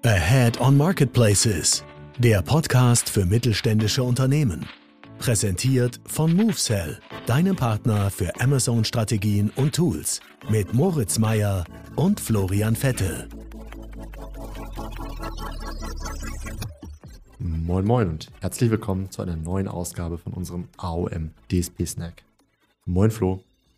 Ahead on Marketplaces, der Podcast für mittelständische Unternehmen. Präsentiert von MoveSell, deinem Partner für Amazon-Strategien und Tools. Mit Moritz Meyer und Florian Vettel. Moin Moin und herzlich willkommen zu einer neuen Ausgabe von unserem AOM DSP Snack. Moin Flo.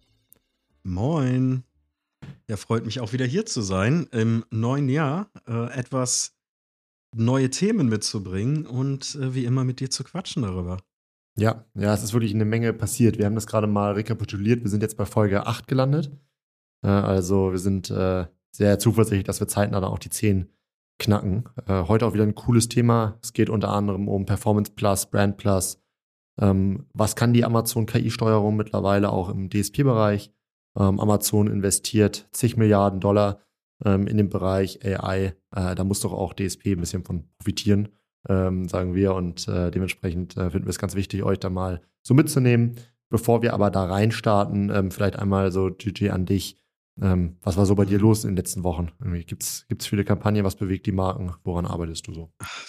Moin. Ja, freut mich auch wieder hier zu sein, im neuen Jahr etwas neue Themen mitzubringen und wie immer mit dir zu quatschen darüber. Ja, es ist wirklich eine Menge passiert. Wir haben das gerade mal rekapituliert. Wir sind jetzt bei Folge 8 gelandet. Also wir sind sehr zuversichtlich, dass wir zeitnah dann auch die 10 knacken. Heute auch wieder ein cooles Thema. Es geht unter anderem um Performance Plus, Brand Plus. Was kann die Amazon KI-Steuerung mittlerweile auch im DSP-Bereich? Amazon investiert zig Milliarden $, in den Bereich AI. Da muss doch auch DSP ein bisschen von profitieren, sagen wir. Und dementsprechend finden wir es ganz wichtig, euch da mal so mitzunehmen. Bevor wir aber da reinstarten, vielleicht einmal so, Gigi, an dich. Was war so bei dir los in den letzten Wochen? Gibt's viele Kampagnen? Was bewegt die Marken? Woran arbeitest du so?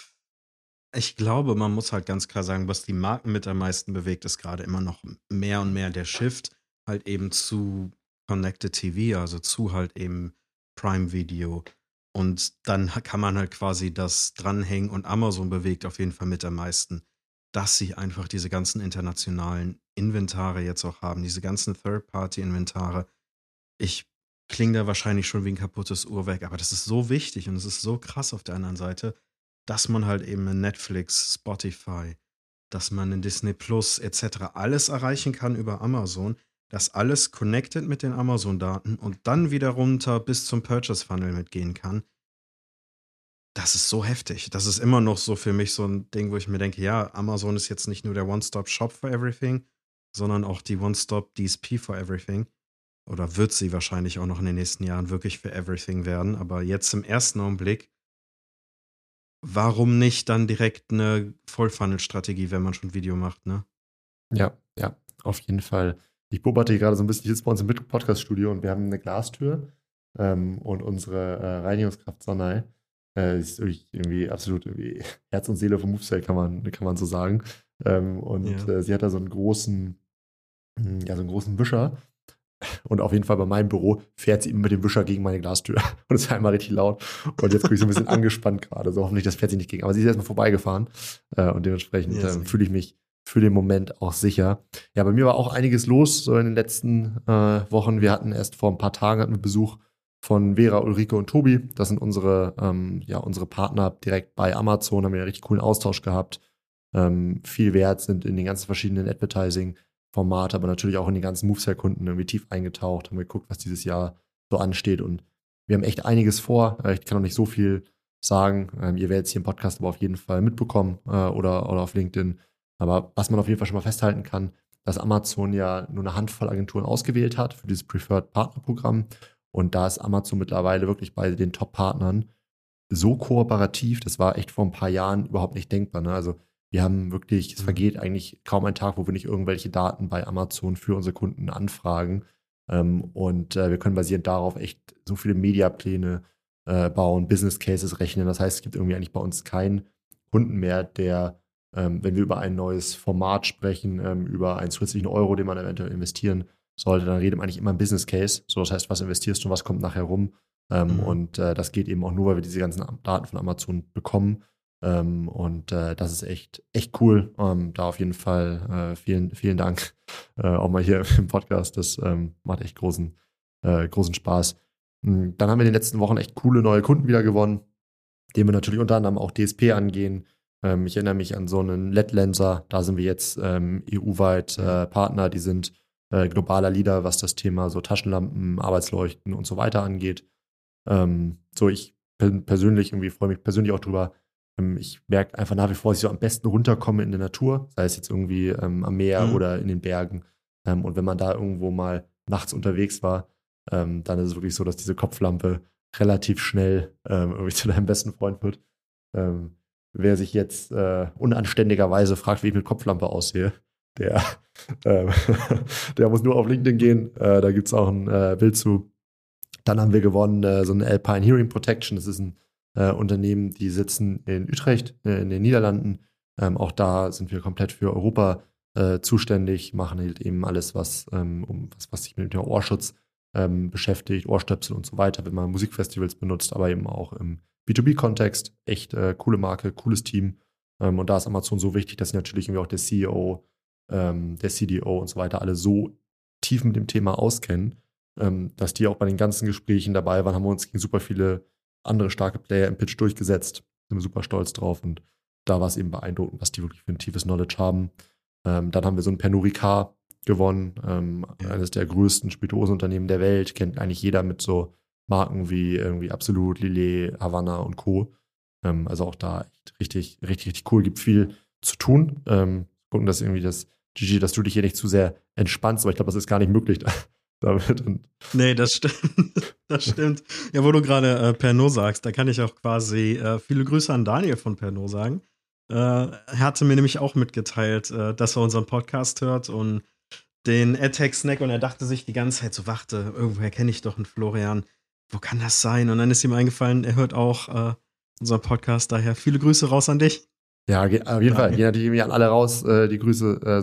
Ich glaube, man muss halt ganz klar sagen, was die Marken mit am meisten bewegt, ist gerade immer noch mehr und mehr der Shift halt eben zu Connected TV, also zu halt eben Prime Video. Und dann kann man halt quasi das dranhängen und Amazon bewegt auf jeden Fall mit am meisten, dass sie einfach diese ganzen internationalen Inventare jetzt auch haben, diese ganzen Third-Party-Inventare. Ich klinge da wahrscheinlich schon wie ein kaputtes Uhrwerk, aber das ist so wichtig und es ist so krass auf der anderen Seite, dass man halt eben in Netflix, Spotify, dass man in Disney Plus etc. alles erreichen kann über Amazon, dass alles connected mit den Amazon-Daten und dann wieder runter bis zum Purchase-Funnel mitgehen kann. Das ist so heftig. Das ist immer noch so für mich so ein Ding, wo ich mir denke, ja, Amazon ist jetzt nicht nur der One-Stop-Shop for everything, sondern auch die One-Stop-DSP for everything. Oder wird sie wahrscheinlich auch noch in den nächsten Jahren wirklich für everything werden. Aber jetzt im ersten Augenblick, warum nicht dann direkt eine Voll-Funnel-Strategie, wenn man schon Video macht, ne? Ja, auf jeden Fall. Ich beobachte hier gerade so ein bisschen, ich sitze bei uns im Podcast-Studio und wir haben eine Glastür und unsere Reinigungskraft Sonai ist wirklich irgendwie absolut irgendwie Herz und Seele vom MoveSell, kann man so sagen. Sie hat da so einen großen Wischer. Und auf jeden Fall bei meinem Büro fährt sie immer mit dem Wischer gegen meine Glastür. Und es ist einmal richtig laut. Und jetzt bin ich so ein bisschen angespannt gerade. So hoffentlich, das fährt sie nicht gegen. Aber sie ist erstmal vorbeigefahren. Und dementsprechend fühle ich mich für den Moment auch sicher. Ja, bei mir war auch einiges los so in den letzten Wochen. Wir hatten erst vor ein paar Tagen Besuch von Vera, Ulrike und Tobi. Das sind unsere Partner direkt bei Amazon. Haben wir einen richtig coolen Austausch gehabt. Viel wert sind in den ganzen verschiedenen Advertising-Formate, aber natürlich auch in die ganzen MoveSell-Kunden irgendwie tief eingetaucht. Haben geguckt, was dieses Jahr so ansteht. Und wir haben echt einiges vor. Ich kann noch nicht so viel sagen. Ihr werdet es hier im Podcast aber auf jeden Fall mitbekommen oder auf LinkedIn. Aber was man auf jeden Fall schon mal festhalten kann, dass Amazon ja nur eine Handvoll Agenturen ausgewählt hat für dieses Preferred Partner Programm. Und da ist Amazon mittlerweile wirklich bei den Top-Partnern so kooperativ, das war echt vor ein paar Jahren überhaupt nicht denkbar. Ne? Also wir haben wirklich, es vergeht eigentlich kaum ein Tag, wo wir nicht irgendwelche Daten bei Amazon für unsere Kunden anfragen. Wir können basierend darauf echt so viele Mediapläne bauen, Business Cases rechnen. Das heißt, es gibt irgendwie eigentlich bei uns keinen Kunden mehr, der wenn wir über ein neues Format sprechen, über einen zusätzlichen Euro, den man eventuell investieren sollte, dann redet man eigentlich immer ein Business Case. So, das heißt, was investierst du und was kommt nachher rum? Das geht eben auch nur, weil wir diese ganzen Daten von Amazon bekommen. Das ist echt cool. Da auf jeden Fall vielen Dank auch mal hier im Podcast. Das macht echt großen Spaß. Dann haben wir in den letzten Wochen echt coole neue Kunden wieder gewonnen, denen wir natürlich unter anderem auch DSP angehen. Ich erinnere mich an so einen LED-Lenser, da sind wir jetzt EU-weit Partner, die sind globaler Leader, was das Thema so Taschenlampen, Arbeitsleuchten und so weiter angeht. Ich persönlich irgendwie freue mich persönlich auch drüber. Ich merke einfach nach wie vor, dass ich so am besten runterkomme in der Natur, sei es jetzt irgendwie am Meer oder in den Bergen. Und wenn man da irgendwo mal nachts unterwegs war, dann ist es wirklich so, dass diese Kopflampe relativ schnell irgendwie zu deinem besten Freund wird. Wer sich jetzt unanständigerweise fragt, wie ich mit Kopflampe aussehe, der muss nur auf LinkedIn gehen. Da gibt es auch ein Bild zu. Dann haben wir gewonnen so ein Alpine Hearing Protection. Das ist ein Unternehmen, die sitzen in Utrecht, in den Niederlanden. Auch da sind wir komplett für Europa zuständig, machen halt eben alles, was sich mit dem Ohrschutz beschäftigt, Ohrstöpsel und so weiter, wenn man Musikfestivals benutzt, aber eben auch im B2B-Kontext. Echt coole Marke, cooles Team. Und da ist Amazon so wichtig, dass sie natürlich irgendwie auch der CEO, der CDO und so weiter alle so tief mit dem Thema auskennen, dass die auch bei den ganzen Gesprächen dabei waren, haben wir uns gegen super viele andere starke Player im Pitch durchgesetzt. Sind wir super stolz drauf und da war es eben beeindruckend, was die wirklich für ein tiefes Knowledge haben. Dann haben wir so ein Pernod Ricard gewonnen, eines der größten Spirituosenunternehmen der Welt, kennt eigentlich jeder mit so Marken wie irgendwie Absolut, Lillet, Havana und Co. Also auch da echt richtig, richtig, richtig cool, gibt viel zu tun. Gucken, dass irgendwie Gigi, dass du dich hier nicht zu sehr entspannst, aber ich glaube, das ist gar nicht möglich damit. Nee, das stimmt. Das stimmt. Ja, wo du gerade Pernod sagst, da kann ich auch quasi viele Grüße an Daniel von Pernod sagen. Er hatte mir nämlich auch mitgeteilt, dass er unseren Podcast hört und den AdTech-Snack und er dachte sich die ganze Zeit so, warte, irgendwoher kenne ich doch einen Florian. Wo kann das sein? Und dann ist ihm eingefallen, er hört auch unseren Podcast, daher viele Grüße raus an dich. Ja, auf jeden Fall. Gehen natürlich irgendwie an alle raus. Die Grüße,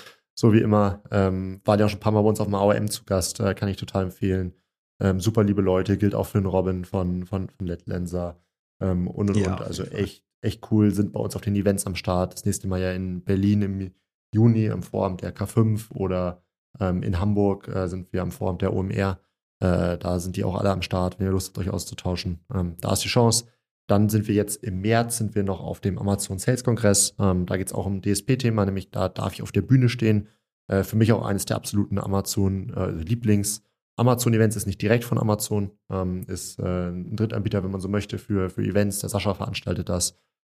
so wie immer. Waren ja auch schon ein paar Mal bei uns auf dem AOM zu Gast. Kann ich total empfehlen. Super liebe Leute. Gilt auch für den Robin von Letlenser. Und. Also echt cool. Sind bei uns auf den Events am Start. Das nächste Mal ja in Berlin im Juni im Vorabend der K5 oder in Hamburg sind wir am Vorabend der OMR. Da sind die auch alle am Start, wenn ihr Lust habt, euch auszutauschen. Da ist die Chance. Dann sind wir jetzt im März noch auf dem Amazon Sales Kongress. Da geht es auch um DSP-Thema, nämlich da darf ich auf der Bühne stehen. Für mich auch eines der absoluten Amazon-Lieblings. Amazon-Events ist nicht direkt von Amazon, ist ein Drittanbieter, wenn man so möchte, für Events. Der Sascha veranstaltet das.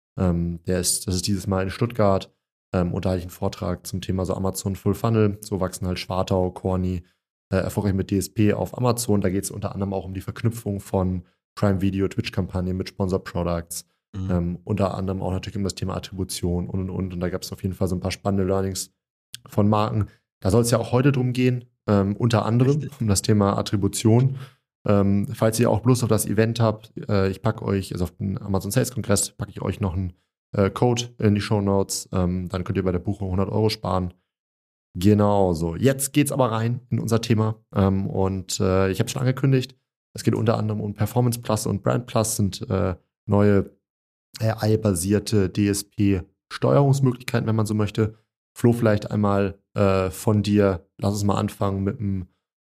Das ist dieses Mal in Stuttgart. Und da hatte ich einen Vortrag zum Thema so Amazon Full Funnel. So wachsen halt Schwartau, Corny erfolgreich mit DSP auf Amazon. Da geht es unter anderem auch um die Verknüpfung von Prime Video, Twitch-Kampagnen mit Sponsor Products. Unter anderem auch natürlich um das Thema Attribution und. Und da gab es auf jeden Fall so ein paar spannende Learnings von Marken. Da soll es ja auch heute drum gehen, unter anderem um das Thema Attribution. Falls ihr auch Lust auf das Event habt, ich packe euch, also auf den Amazon Sales Kongress, packe ich euch noch einen Code in die Shownotes. Dann könnt ihr bei der Buchung 100 € sparen. Genau so. Jetzt geht's aber rein in unser Thema. Ich habe schon angekündigt, es geht unter anderem um Performance Plus und Brand Plus, sind neue AI-basierte DSP-Steuerungsmöglichkeiten, wenn man so möchte. Flo, vielleicht einmal von dir, lass uns mal anfangen mit einem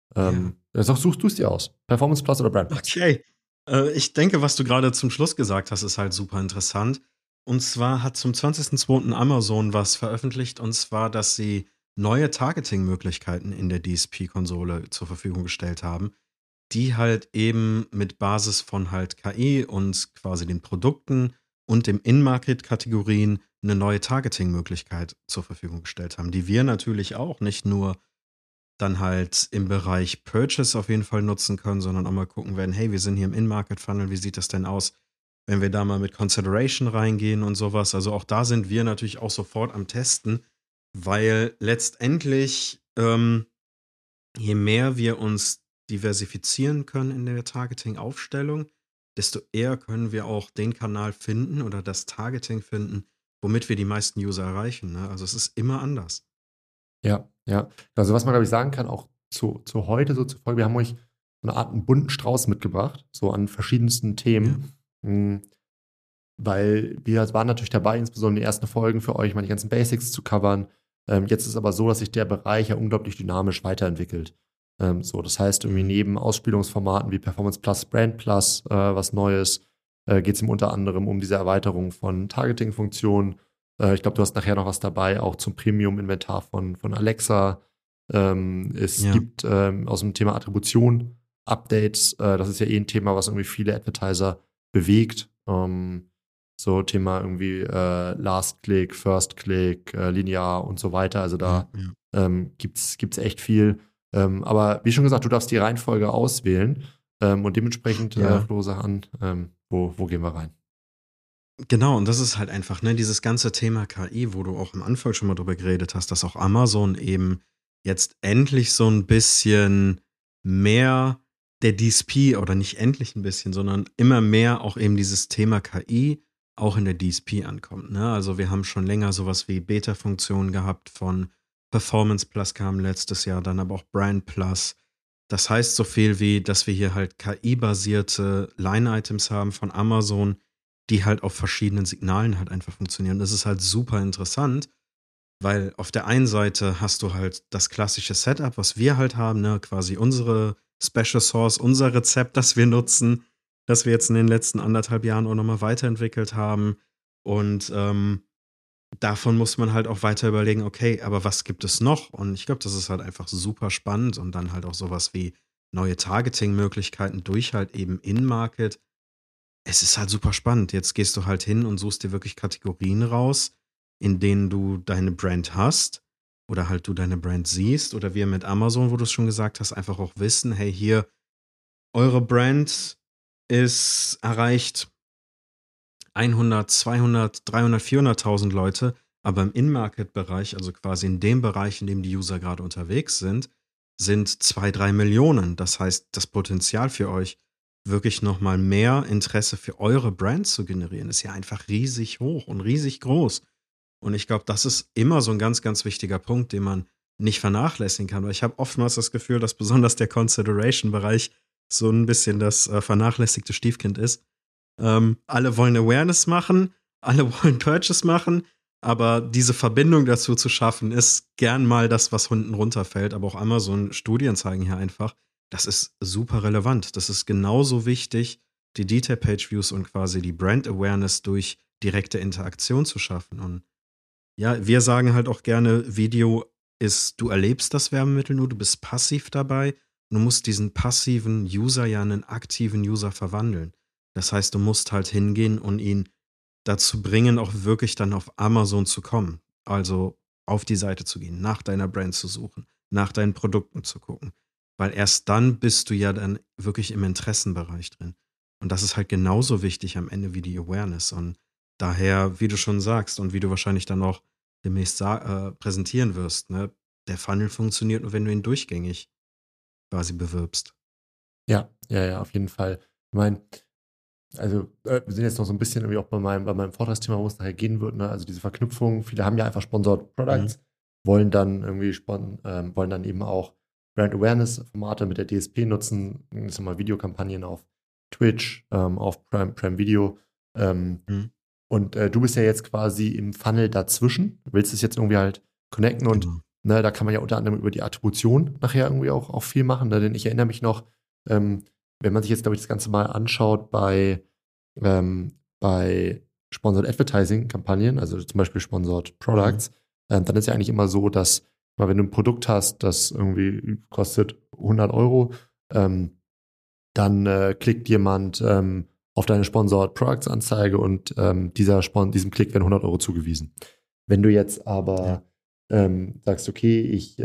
suchst du es dir aus? Performance Plus oder Brand Plus? Okay. Ich denke, was du gerade zum Schluss gesagt hast, ist halt super interessant. Und zwar hat zum 20.02. Amazon was veröffentlicht, und zwar, dass sie neue Targeting-Möglichkeiten in der DSP-Konsole zur Verfügung gestellt haben, die halt eben mit Basis von halt KI und quasi den Produkten und dem In-Market-Kategorien eine neue Targeting-Möglichkeit zur Verfügung gestellt haben, die wir natürlich auch nicht nur dann halt im Bereich Purchase auf jeden Fall nutzen können, sondern auch mal gucken werden, hey, wir sind hier im In-Market-Funnel, wie sieht das denn aus, wenn wir da mal mit Consideration reingehen und sowas. Also auch da sind wir natürlich auch sofort am Testen, weil letztendlich, je mehr wir uns diversifizieren können in der Targeting-Aufstellung, desto eher können wir auch den Kanal finden oder das Targeting finden, womit wir die meisten User erreichen. Ne? Also es ist immer anders. Ja. Also was man, glaube ich, sagen kann, auch zu heute, so zur Folge, wir haben euch so eine Art einen bunten Strauß mitgebracht, so an verschiedensten Themen. Ja. Weil wir waren natürlich dabei, insbesondere in den ersten Folgen für euch mal die ganzen Basics zu covern. Jetzt ist es aber so, dass sich der Bereich ja unglaublich dynamisch weiterentwickelt. Das heißt, irgendwie neben Ausspielungsformaten wie Performance Plus, Brand Plus, was Neues, geht es ihm unter anderem um diese Erweiterung von Targeting-Funktionen. Ich glaube, du hast nachher noch was dabei, auch zum Premium-Inventar von Alexa. Es gibt aus dem Thema Attribution Updates. Das ist ja ein Thema, was irgendwie viele Advertiser bewegt. So Thema irgendwie Last Click, First Click, linear und so weiter. Also da gibt's echt viel. Aber wie schon gesagt, du darfst die Reihenfolge auswählen. Und dementsprechend, Flo, sag an, wo gehen wir rein? Genau, und das ist halt einfach, ne, dieses ganze Thema KI, wo du auch am Anfang schon mal drüber geredet hast, dass auch Amazon eben jetzt endlich so ein bisschen mehr der DSP oder nicht endlich ein bisschen, sondern immer mehr auch eben dieses Thema KI auch in der DSP ankommt. Ne? Also wir haben schon länger sowas wie Beta-Funktionen gehabt von Performance Plus kam letztes Jahr, dann aber auch Brand Plus. Das heißt so viel wie, dass wir hier halt KI-basierte Line-Items haben von Amazon, die halt auf verschiedenen Signalen halt einfach funktionieren. Das ist halt super interessant, weil auf der einen Seite hast du halt das klassische Setup, was wir halt haben, ne, quasi unsere Special Sauce, unser Rezept, das wir nutzen, das wir jetzt in den letzten 1,5 Jahren auch nochmal weiterentwickelt haben. Und davon muss man halt auch weiter überlegen, okay, aber was gibt es noch? Und ich glaube, das ist halt einfach super spannend und dann halt auch sowas wie neue Targeting-Möglichkeiten durch halt eben In-Market. Es ist halt super spannend. Jetzt gehst du halt hin und suchst dir wirklich Kategorien raus, in denen du deine Brand hast oder halt du deine Brand siehst oder wir mit Amazon, wo du es schon gesagt hast, einfach auch wissen, hey, hier, eure Brand ist erreicht 100, 200, 300, 400.000 Leute, aber im In-Market-Bereich, also quasi in dem Bereich, in dem die User gerade unterwegs sind 2, 3 Millionen. Das heißt, das Potenzial für euch, wirklich nochmal mehr Interesse für eure Brand zu generieren, ist ja einfach riesig hoch und riesig groß. Und ich glaube, das ist immer so ein ganz, ganz wichtiger Punkt, den man nicht vernachlässigen kann. Weil ich habe oftmals das Gefühl, dass besonders der Consideration-Bereich so ein bisschen das vernachlässigte Stiefkind ist. Alle wollen Awareness machen, alle wollen Purchase machen, aber diese Verbindung dazu zu schaffen, ist gern mal das, was hinten runterfällt. Aber auch Amazon-Studien zeigen hier einfach, das ist super relevant. Das ist genauso wichtig, die Detail-Page-Views und quasi die Brand-Awareness durch direkte Interaktion zu schaffen. Und ja, wir sagen halt auch gerne, Video ist, du erlebst das Werbemittel nur, du bist passiv dabei. Du musst diesen passiven User ja in einen aktiven User verwandeln. Das heißt, du musst halt hingehen und ihn dazu bringen, auch wirklich dann auf Amazon zu kommen. Also auf die Seite zu gehen, nach deiner Brand zu suchen, nach deinen Produkten zu gucken. Weil erst dann bist du ja dann wirklich im Interessenbereich drin. Und das ist halt genauso wichtig am Ende wie die Awareness. Und daher, wie du schon sagst und wie du wahrscheinlich dann auch demnächst präsentieren wirst, ne, der Funnel funktioniert nur, wenn du ihn durchgängig quasi bewirbst. Ja, auf jeden Fall. Ich meine, also wir sind jetzt noch so ein bisschen irgendwie auch bei meinem Vortragsthema, wo es nachher gehen wird, ne? Also diese Verknüpfung, viele haben ja einfach Sponsored Products, wollen dann irgendwie wollen dann eben auch Brand Awareness-Formate mit der DSP nutzen, ich sag mal Videokampagnen auf Twitch, auf Prime Video. Und du bist ja jetzt quasi im Funnel dazwischen, willst es jetzt irgendwie halt connecten und ne, da kann man ja unter anderem über die Attribution nachher irgendwie auch viel machen, ne? Denn ich erinnere mich noch, wenn man sich jetzt, glaube ich, das Ganze mal anschaut bei Sponsored Advertising-Kampagnen, also zum Beispiel Sponsored Products, dann ist ja eigentlich immer so, dass, mal wenn du ein Produkt hast, das irgendwie kostet 100 Euro, dann klickt jemand auf deine Sponsored Products Anzeige und diesem Klick werden 100 Euro zugewiesen. Wenn du jetzt aber sagst, okay, ich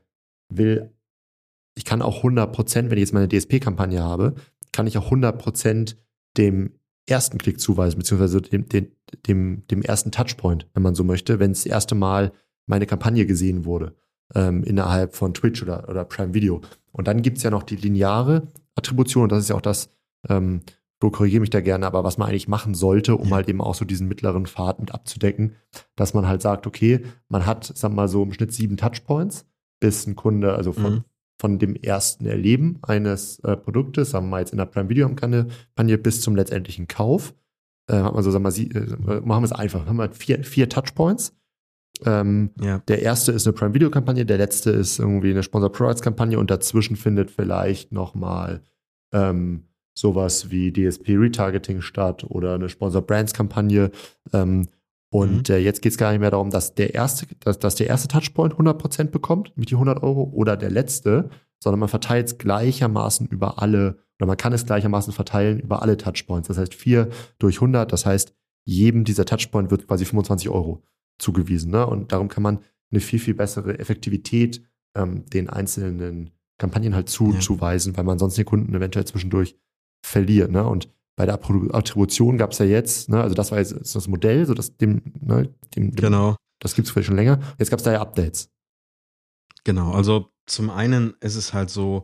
kann auch 100%, wenn ich jetzt meine DSP-Kampagne habe, kann ich auch 100% dem ersten Klick zuweisen, beziehungsweise dem ersten Touchpoint, wenn man so möchte, wenn das erste Mal meine Kampagne gesehen wurde, innerhalb von Twitch oder Prime Video. Und dann gibt es ja noch die lineare Attribution, das ist ja auch das, du korrigiere mich da gerne, aber was man eigentlich machen sollte, um halt eben auch so diesen mittleren Pfad mit abzudecken, dass man halt sagt, okay, man hat, sagen wir mal so im Schnitt 7 Touchpoints, bis ein Kunde, also von dem ersten Erleben eines Produktes, sagen wir mal jetzt in der Prime Video Kampagne, bis zum letztendlichen Kauf, hat man so, sagen wir, machen wir es einfach, haben wir 4 Touchpoints. Der erste ist eine Prime Video Kampagne, der letzte ist irgendwie eine Sponsored Products Kampagne und dazwischen findet vielleicht nochmal sowas wie DSP Retargeting statt oder eine Sponsored Brands Kampagne. Jetzt geht es gar nicht mehr darum, dass der erste Touchpoint 100% bekommt mit die 100 Euro oder der letzte, sondern man verteilt es gleichermaßen über alle, oder man kann es gleichermaßen verteilen über alle Touchpoints. Das heißt 4 durch 100, das heißt, jedem dieser Touchpoint wird quasi 25 Euro zugewiesen. Ne? Und darum kann man eine viel, viel bessere Effektivität den einzelnen Kampagnen halt zuweisen, weil man sonst den Kunden eventuell zwischendurch verliert. Ne? Und bei der Attribution gab es ja jetzt, ne, also das war jetzt das Modell, so dass Genau. Das gibt es vielleicht schon länger. Jetzt gab es da ja Updates. Genau, also zum einen ist es halt so,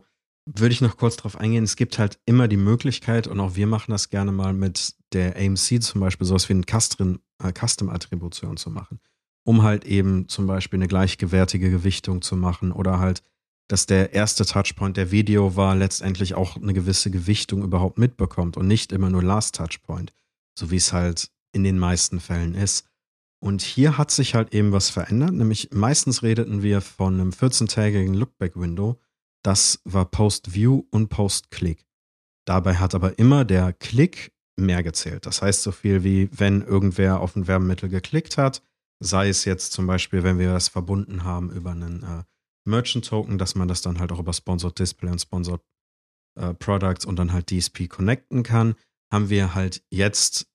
würde ich noch kurz drauf eingehen. Es gibt halt immer die Möglichkeit, und auch wir machen das gerne mal mit der AMC zum Beispiel, sowas wie eine Custom-Attribution zu machen, um halt eben zum Beispiel eine gleichgewertige Gewichtung zu machen oder halt, dass der erste Touchpoint der Video war, letztendlich auch eine gewisse Gewichtung überhaupt mitbekommt und nicht immer nur Last Touchpoint, so wie es halt in den meisten Fällen ist. Und hier hat sich halt eben was verändert, nämlich meistens redeten wir von einem 14-tägigen Lookback-Window. Das war Post-View und Post-Click. Dabei hat aber immer der Klick mehr gezählt. Das heißt so viel wie, wenn irgendwer auf ein Werbemittel geklickt hat, sei es jetzt zum Beispiel, wenn wir das verbunden haben über einen Merchant-Token, dass man das dann halt auch über Sponsored Display und Sponsored Products und dann halt DSP connecten kann, haben wir halt jetzt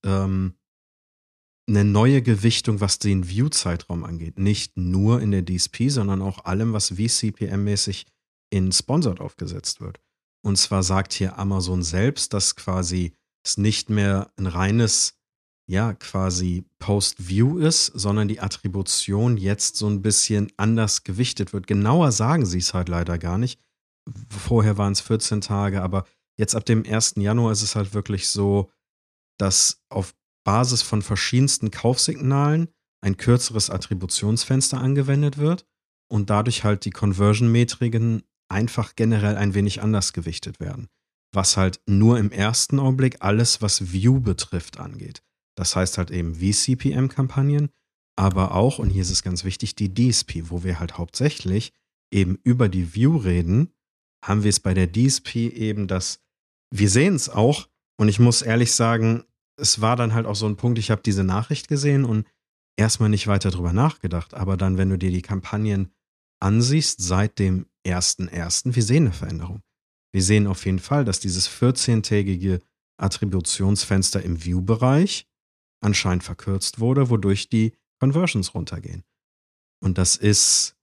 eine neue Gewichtung, was den View-Zeitraum angeht. Nicht nur in der DSP, sondern auch allem, was vCPM-mäßig in Sponsored aufgesetzt wird. Und zwar sagt hier Amazon selbst, dass quasi es nicht mehr ein reines, ja, quasi Post-View ist, sondern die Attribution jetzt so ein bisschen anders gewichtet wird. Genauer sagen sie es halt leider gar nicht. Vorher waren es 14 Tage, aber jetzt ab dem 1. Januar ist es halt wirklich so, dass auf Basis von verschiedensten Kaufsignalen ein kürzeres Attributionsfenster angewendet wird und dadurch halt die Conversion-Metriken einfach generell ein wenig anders gewichtet werden. Was halt nur im ersten Augenblick alles, was View betrifft, angeht. Das heißt halt eben vCPM-Kampagnen, aber auch, und hier ist es ganz wichtig, die DSP, wo wir halt hauptsächlich eben über die View reden, haben wir es bei der DSP eben, dass wir sehen es auch, und ich muss ehrlich sagen, es war dann halt auch so ein Punkt, ich habe diese Nachricht gesehen und erstmal nicht weiter drüber nachgedacht, aber dann, wenn du dir die Kampagnen ansiehst seit dem 1.1., wir sehen eine Veränderung. Wir sehen auf jeden Fall, dass dieses 14-tägige Attributionsfenster im View-Bereich anscheinend verkürzt wurde, wodurch die Conversions runtergehen. Und das ist,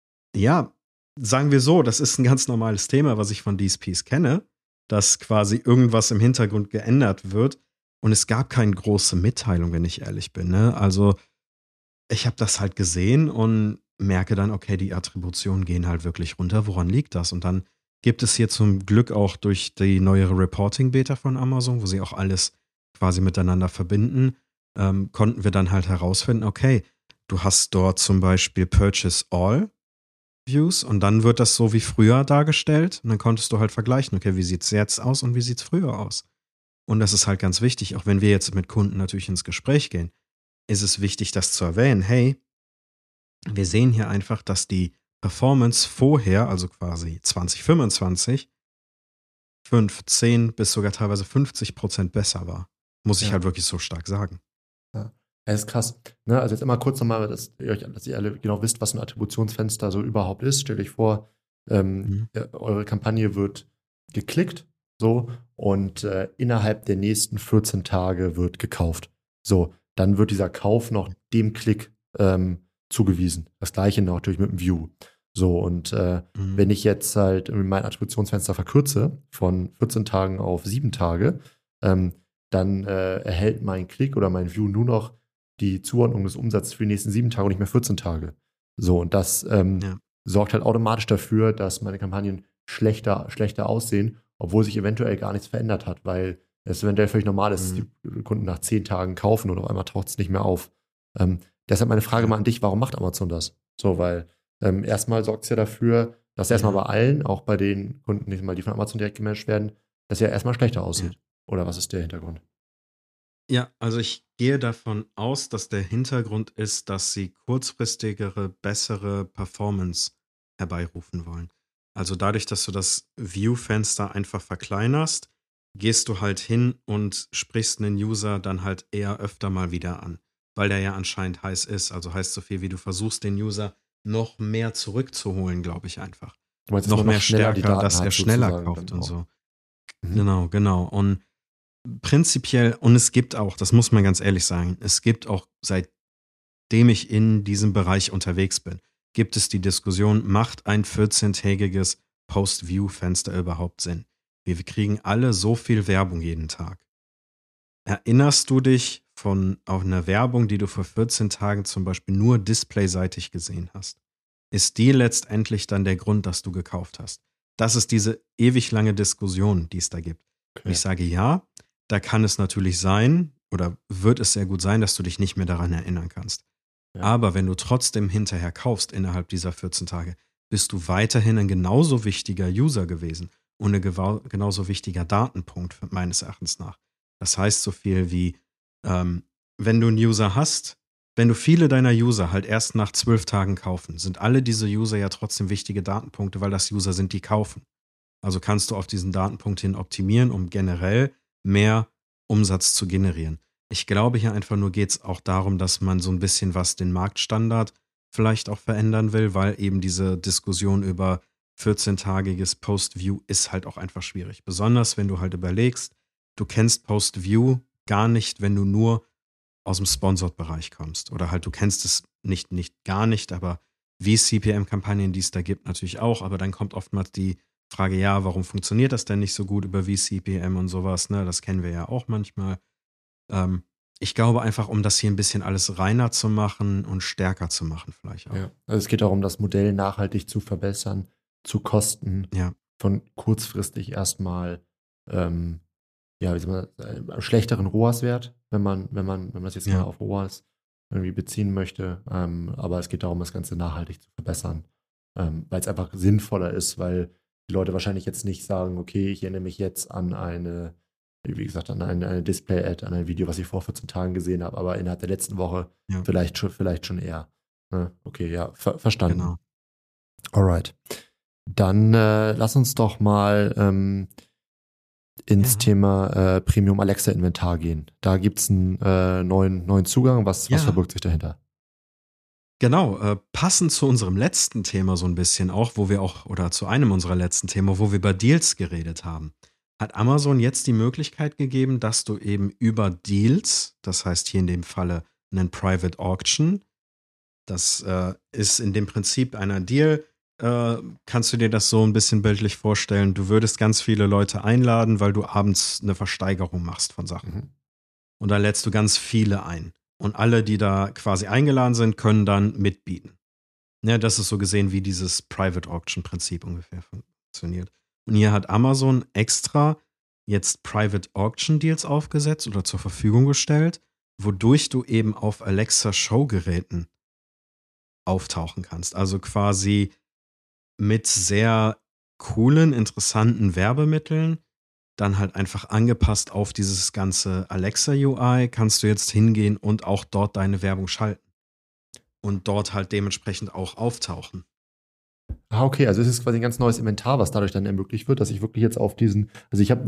ja, sagen wir so, das ist ein ganz normales Thema, was ich von DSPs kenne, dass quasi irgendwas im Hintergrund geändert wird. Und es gab keine große Mitteilung, wenn ich ehrlich bin. Ne? Also ich habe das halt gesehen und merke dann, okay, die Attributionen gehen halt wirklich runter. Woran liegt das? Und dann gibt es hier zum Glück auch durch die neuere Reporting-Beta von Amazon, wo sie auch alles quasi miteinander verbinden, konnten wir dann halt herausfinden, okay, du hast dort zum Beispiel Purchase All Views und dann wird das so wie früher dargestellt und dann konntest du halt vergleichen, okay, wie sieht es jetzt aus und wie sieht es früher aus? Und das ist halt ganz wichtig, auch wenn wir jetzt mit Kunden natürlich ins Gespräch gehen, ist es wichtig, das zu erwähnen. Hey, wir sehen hier einfach, dass die Performance vorher, also quasi 2025, 10 bis sogar teilweise 50% besser war. Muss ich halt wirklich so stark sagen. Ja, das ist krass. Ne? Also jetzt immer kurz nochmal, dass ihr alle genau wisst, was ein Attributionsfenster so überhaupt ist. Stellt euch vor, eure Kampagne wird geklickt, so, und innerhalb der nächsten 14 Tage wird gekauft. So, dann wird dieser Kauf noch dem Klick zugewiesen. Das gleiche natürlich mit dem View. So, und wenn ich jetzt halt mein Attributionsfenster verkürze von 14 Tagen auf 7 Tage, dann erhält mein Klick oder mein View nur noch die Zuordnung des Umsatzes für die nächsten 7 Tage und nicht mehr 14 Tage. So, und das sorgt halt automatisch dafür, dass meine Kampagnen schlechter aussehen, obwohl sich eventuell gar nichts verändert hat, weil es eventuell völlig normal ist, dass die Kunden nach 10 Tagen kaufen und auf einmal taucht es nicht mehr auf. Deshalb meine Frage mal an dich, warum macht Amazon das? So, weil erstmal sorgt es ja dafür, dass erstmal bei allen, auch bei den Kunden, die von Amazon direkt gemanagt werden, dass ja erstmal schlechter aussieht. Ja. Oder was ist der Hintergrund? Ja, also ich gehe davon aus, dass der Hintergrund ist, dass sie kurzfristigere, bessere Performance herbeirufen wollen. Also dadurch, dass du das View-Fenster einfach verkleinerst, gehst du halt hin und sprichst einen User dann halt eher öfter mal wieder an, weil der ja anscheinend heiß ist. Also heißt so viel, wie du versuchst, den User noch mehr zurückzuholen, glaube ich einfach. Noch mehr stärker, dass er schneller kauft und so. Genau. Und prinzipiell, und es gibt auch, das muss man ganz ehrlich sagen, es gibt auch, seitdem ich in diesem Bereich unterwegs bin, gibt es die Diskussion, macht ein 14-tägiges Post-View-Fenster überhaupt Sinn? Wir kriegen alle so viel Werbung jeden Tag. Erinnerst du dich von auch einer Werbung, die du vor 14 Tagen zum Beispiel nur displayseitig gesehen hast? Ist die letztendlich dann der Grund, dass du gekauft hast? das ist diese ewig lange Diskussion, die es da gibt. Okay. Und ich sage, ja, da kann es natürlich sein oder wird es sehr gut sein, dass du dich nicht mehr daran erinnern kannst. Ja. Aber wenn du trotzdem hinterher kaufst innerhalb dieser 14 Tage, bist du weiterhin ein genauso wichtiger User gewesen und ein genauso wichtiger Datenpunkt meines Erachtens nach. Das heißt so viel wie, wenn du einen User hast, wenn du viele deiner User halt erst nach 12 Tagen kaufen, sind alle diese User ja trotzdem wichtige Datenpunkte, weil das User sind, die kaufen. Also kannst du auf diesen Datenpunkt hin optimieren, um generell mehr Umsatz zu generieren. Ich glaube, hier einfach nur geht es auch darum, dass man so ein bisschen was den Marktstandard vielleicht auch verändern will, weil eben diese Diskussion über 14-tagiges Post-View ist halt auch einfach schwierig. Besonders, wenn du halt überlegst, du kennst Post-View gar nicht, wenn du nur aus dem Sponsored-Bereich kommst. Oder halt, du kennst es nicht gar nicht, aber wie CPM-Kampagnen, die es da gibt, natürlich auch. Aber dann kommt oftmals die Frage, ja, warum funktioniert das denn nicht so gut über VCPM und sowas, ne? Das kennen wir ja auch manchmal. Ich glaube einfach, um das hier ein bisschen alles reiner zu machen und stärker zu machen vielleicht auch. Ja. Also es geht darum, das Modell nachhaltig zu verbessern, zu Kosten Ja. von kurzfristig erstmal wie soll man, schlechteren ROAS-Wert, wenn man das jetzt mal auf ROAS irgendwie beziehen möchte. Aber es geht darum, das Ganze nachhaltig zu verbessern, weil es einfach sinnvoller ist, weil die Leute wahrscheinlich jetzt nicht sagen, okay, ich erinnere mich jetzt an eine Display-Ad, an ein Video, was ich vor 14 Tagen gesehen habe, aber innerhalb der letzten Woche vielleicht schon eher. Okay, ja, verstanden. Genau. Alright. Dann lass uns doch mal ins Thema Premium Alexa Inventar gehen. Da gibt es einen neuen Zugang. Was verbirgt sich dahinter? Genau, passend zu unserem letzten Thema so ein bisschen auch, oder zu einem unserer letzten Themen, wo wir über Deals geredet haben, hat Amazon jetzt die Möglichkeit gegeben, dass du eben über Deals, das heißt hier in dem Falle einen Private Auction, das ist in dem Prinzip einer Deal, kannst du dir das so ein bisschen bildlich vorstellen, du würdest ganz viele Leute einladen, weil du abends eine Versteigerung machst von Sachen. Mhm. Und da lädst du ganz viele ein. Und alle, die da quasi eingeladen sind, können dann mitbieten. Ja, das ist so gesehen, wie dieses Private Auction Prinzip ungefähr funktioniert. Und hier hat Amazon extra jetzt Private Auction Deals aufgesetzt oder zur Verfügung gestellt, wodurch du eben auf Alexa Showgeräten auftauchen kannst. Also quasi mit sehr coolen, interessanten Werbemitteln, dann halt einfach angepasst auf dieses ganze Alexa-UI, kannst du jetzt hingehen und auch dort deine Werbung schalten. Und dort halt dementsprechend auch auftauchen. Okay, also es ist quasi ein ganz neues Inventar, was dadurch dann ermöglicht wird, dass ich wirklich jetzt auf diesen, also ich habe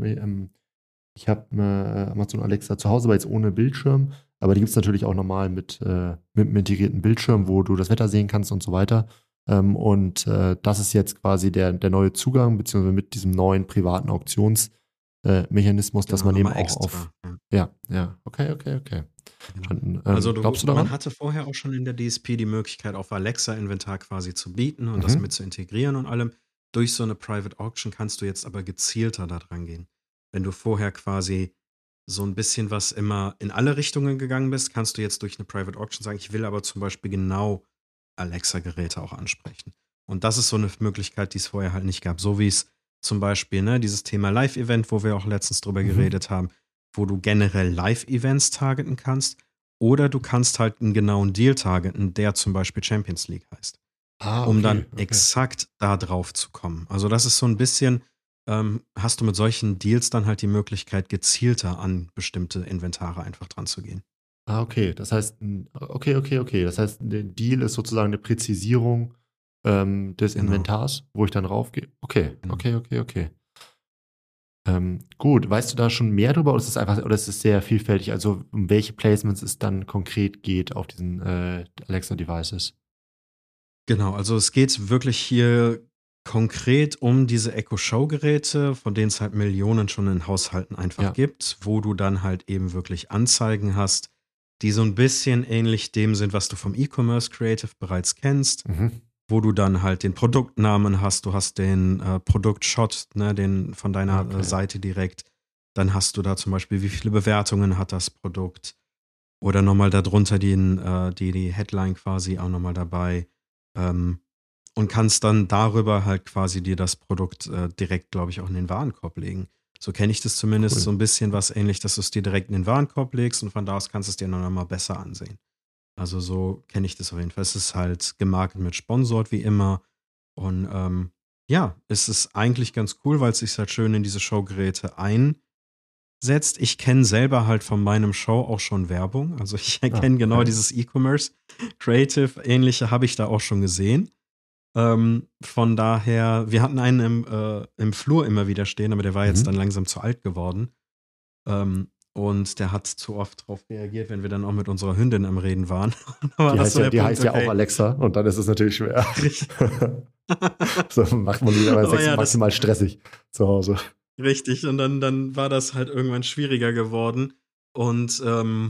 Amazon Alexa zu Hause, aber jetzt ohne Bildschirm, aber die gibt es natürlich auch normal mit einem integrierten Bildschirm, wo du das Wetter sehen kannst und so weiter. Und das ist jetzt quasi der neue Zugang, beziehungsweise mit diesem neuen privaten Auktionsmechanismus, dass man eben auch extra, auf. Ja, okay. Genau. Also glaubst du daran? man hatte vorher auch schon in der DSP die Möglichkeit, auf Alexa-Inventar quasi zu bieten und das mit zu integrieren und allem. Durch so eine Private Auction kannst du jetzt aber gezielter da dran gehen. Wenn du vorher quasi so ein bisschen was immer in alle Richtungen gegangen bist, kannst du jetzt durch eine Private Auction sagen, ich will aber zum Beispiel genau Alexa-Geräte auch ansprechen. Und das ist so eine Möglichkeit, die es vorher halt nicht gab. So wie es zum Beispiel, dieses Thema Live-Event, wo wir auch letztens drüber geredet haben, wo du generell Live-Events targeten kannst oder du kannst halt einen genauen Deal targeten, der zum Beispiel Champions League heißt. Um dann exakt da drauf zu kommen. Also das ist so ein bisschen, hast du mit solchen Deals dann halt die Möglichkeit, gezielter an bestimmte Inventare einfach dran zu gehen. Okay. Das heißt, Das heißt, der Deal ist sozusagen eine Präzisierung des Inventars, wo ich dann raufgehe. Okay. Gut, weißt du da schon mehr drüber oder ist es sehr vielfältig, also um welche Placements es dann konkret geht auf diesen Alexa-Devices? Genau, also es geht wirklich hier konkret um diese Echo Show-Geräte, von denen es halt Millionen schon in Haushalten einfach gibt, wo du dann halt eben wirklich Anzeigen hast, die so ein bisschen ähnlich dem sind, was du vom E-Commerce Creative bereits kennst, wo du dann halt den Produktnamen hast, du hast den Produktshot, den von deiner Seite direkt, dann hast du da zum Beispiel, wie viele Bewertungen hat das Produkt oder nochmal darunter die Headline quasi auch nochmal dabei. und kannst dann darüber halt quasi dir das Produkt direkt, glaube ich, auch in den Warenkorb legen. So kenne ich das zumindest Cool. so ein bisschen was ähnlich, dass du es dir direkt in den Warenkorb legst und von da aus kannst du es dir noch mal besser ansehen. Also so kenne ich das auf jeden Fall. Es ist halt gemarket mit Sponsort wie immer. Und ja, es ist eigentlich ganz cool, weil es sich halt schön in diese Showgeräte einsetzt. Ich kenne selber halt von meinem Show auch schon Werbung. Also ich erkenne genau okay. dieses E-Commerce Creative, ähnliche habe ich da auch schon gesehen. Von daher, wir hatten einen im Flur immer wieder stehen, aber der war jetzt dann langsam zu alt geworden. Und der hat zu oft darauf reagiert, wenn wir dann auch mit unserer Hündin am Reden waren. Die heißt ja auch Alexa und dann ist es natürlich schwer. So macht man die aber maximal stressig zu Hause. Richtig, und dann war das halt irgendwann schwieriger geworden. Und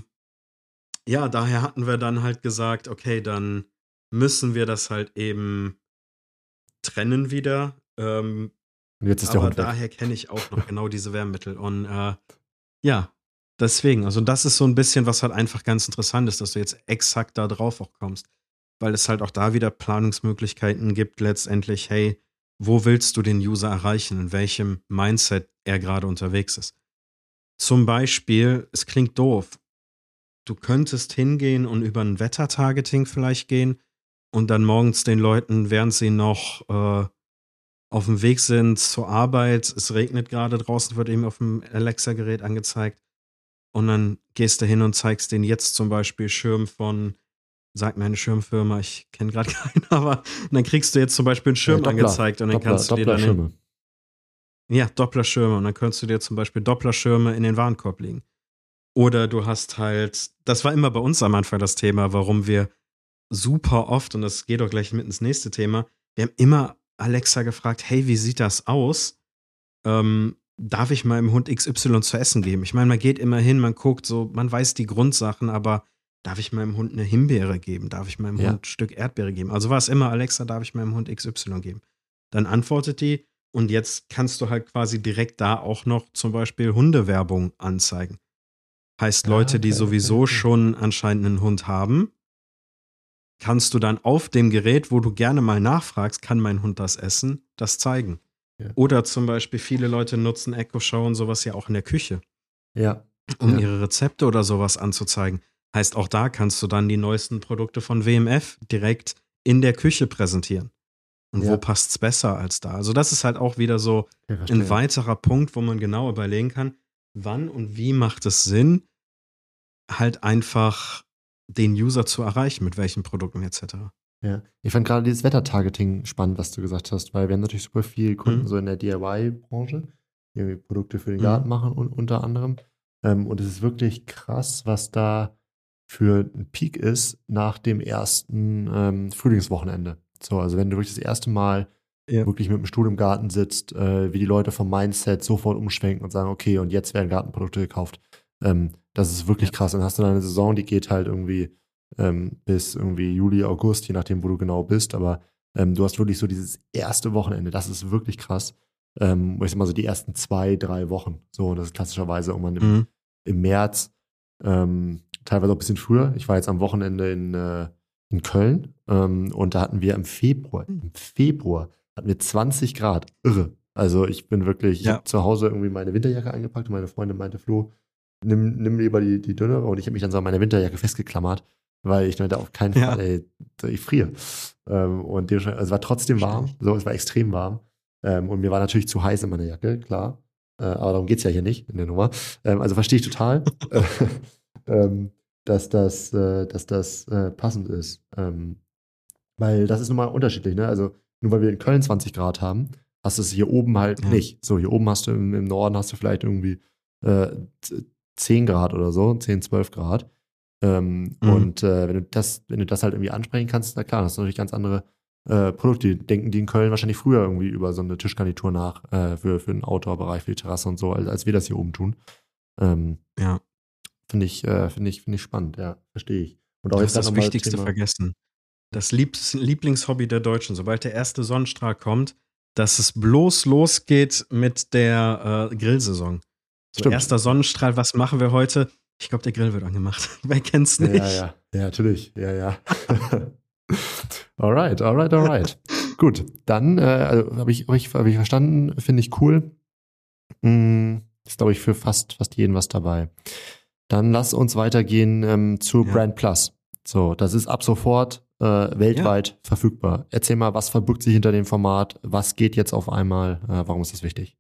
ja, daher hatten wir dann halt gesagt, okay, dann müssen wir das halt eben trennen wieder. Und jetzt ist der aber Hund weg. daher kenne ich auch noch genau diese Werbemittel. Und ja, deswegen, also das ist so ein bisschen, was halt einfach ganz interessant ist, dass du jetzt exakt da drauf auch kommst. Weil es halt auch da wieder Planungsmöglichkeiten gibt, letztendlich, hey, wo willst du den User erreichen, in welchem Mindset er gerade unterwegs ist. Zum Beispiel, es klingt doof, du könntest hingehen und über ein Wettertargeting vielleicht gehen und dann morgens den Leuten, während sie noch auf dem Weg sind zur Arbeit, es regnet gerade draußen, wird eben auf dem Alexa-Gerät angezeigt und dann gehst du hin und zeigst denen jetzt zum Beispiel Schirm von, sag mir eine Schirmfirma, ich kenne gerade keinen, aber dann kriegst du jetzt zum Beispiel einen Schirm angezeigt und dann kannst du dir dann Doppler-Schirme. Ja, Doppler-Schirme und dann könntest du dir zum Beispiel Doppler-Schirme in den Warenkorb legen. Oder du hast halt, das war immer bei uns am Anfang das Thema, warum wir super oft, und das geht auch gleich mit ins nächste Thema, wir haben immer Alexa gefragt, hey, wie sieht das aus? Darf ich meinem Hund XY zu essen geben? Ich meine, man geht immer hin, man guckt so, man weiß die Grundsachen, aber darf ich meinem Hund eine Himbeere geben? Darf ich meinem Hund ein Stück Erdbeere geben? Also war es immer, Alexa, darf ich meinem Hund XY geben? Dann antwortet die und jetzt kannst du halt quasi direkt da auch noch zum Beispiel Hundewerbung anzeigen. Heißt, Leute, die sowieso schon anscheinend einen Hund haben, kannst du dann auf dem Gerät, wo du gerne mal nachfragst, kann mein Hund das essen, das zeigen. Ja. Oder zum Beispiel viele Leute nutzen Echo Show und sowas ja auch in der Küche, Ja. um ihre Rezepte oder sowas anzuzeigen. Heißt, auch da kannst du dann die neuesten Produkte von WMF direkt in der Küche präsentieren. Und wo passt's besser als da? Also das ist halt auch wieder so ein weiterer Punkt, wo man genau überlegen kann, wann und wie macht es Sinn, halt einfach den User zu erreichen, mit welchen Produkten etc. Ja, ich fand gerade dieses Wetter-Targeting spannend, was du gesagt hast, weil wir haben natürlich super viele Kunden so in der DIY-Branche, die irgendwie Produkte für den Garten machen und unter anderem. Und es ist wirklich krass, was da für ein Peak ist nach dem ersten Frühlingswochenende. So, also wenn du wirklich das erste Mal wirklich mit dem Stuhl im Garten sitzt, wie die Leute vom Mindset sofort umschwenken und sagen, okay, und jetzt werden Gartenprodukte gekauft. Das ist wirklich krass. Dann hast du dann eine Saison, die geht halt irgendwie bis irgendwie Juli, August, je nachdem, wo du genau bist. Aber du hast wirklich so dieses erste Wochenende. Das ist wirklich krass. Ich sag mal so die ersten 2-3 Wochen. So, und das ist klassischerweise irgendwann im März, teilweise auch ein bisschen früher. Ich war jetzt am Wochenende in Köln und da hatten wir im Februar hatten wir 20 Grad. Irre. Also ich bin wirklich, ich habe zu Hause irgendwie meine Winterjacke eingepackt und meine Freundin meinte, Flo, nimm lieber die dünnere, und ich habe mich dann so an meine Winterjacke festgeklammert, weil ich meinte, auf keinen Fall, ey, ich friere. Und also es war trotzdem warm, so, es war extrem warm. Und mir war natürlich zu heiß in meiner Jacke, klar. Aber darum geht es ja hier nicht in der Nummer. Also verstehe ich total, dass das passend ist. Weil das ist nun mal unterschiedlich, ne? Also nur weil wir in Köln 20 Grad haben, hast du es hier oben halt nicht. So, hier oben hast du im Norden hast du vielleicht irgendwie 10 Grad oder so, 10, 12 Grad. Und wenn du das halt irgendwie ansprechen kannst, na klar, hast du natürlich ganz andere Produkte. Denken die in Köln wahrscheinlich früher irgendwie über so eine Tischgarnitur nach für den Outdoor-Bereich, für die Terrasse und so, als wir das hier oben tun. Finde ich spannend, ja, verstehe ich. Und auch du jetzt hast das Wichtigste vergessen. Das Lieblingshobby der Deutschen, sobald der erste Sonnenstrahl kommt, dass es bloß losgeht mit der Grillsaison. So, erster Sonnenstrahl, was machen wir heute? Ich glaube, der Grill wird angemacht. Wer kennt's nicht? Ja, natürlich. Ja. Alright. Gut, dann also hab ich verstanden, finde ich cool. Ist, glaube ich, für fast jeden was dabei. Dann lass uns weitergehen zu Ja. Brand Plus. So, das ist ab sofort weltweit verfügbar. Erzähl mal, was verbirgt sich hinter dem Format? Was geht jetzt auf einmal? Warum ist das wichtig?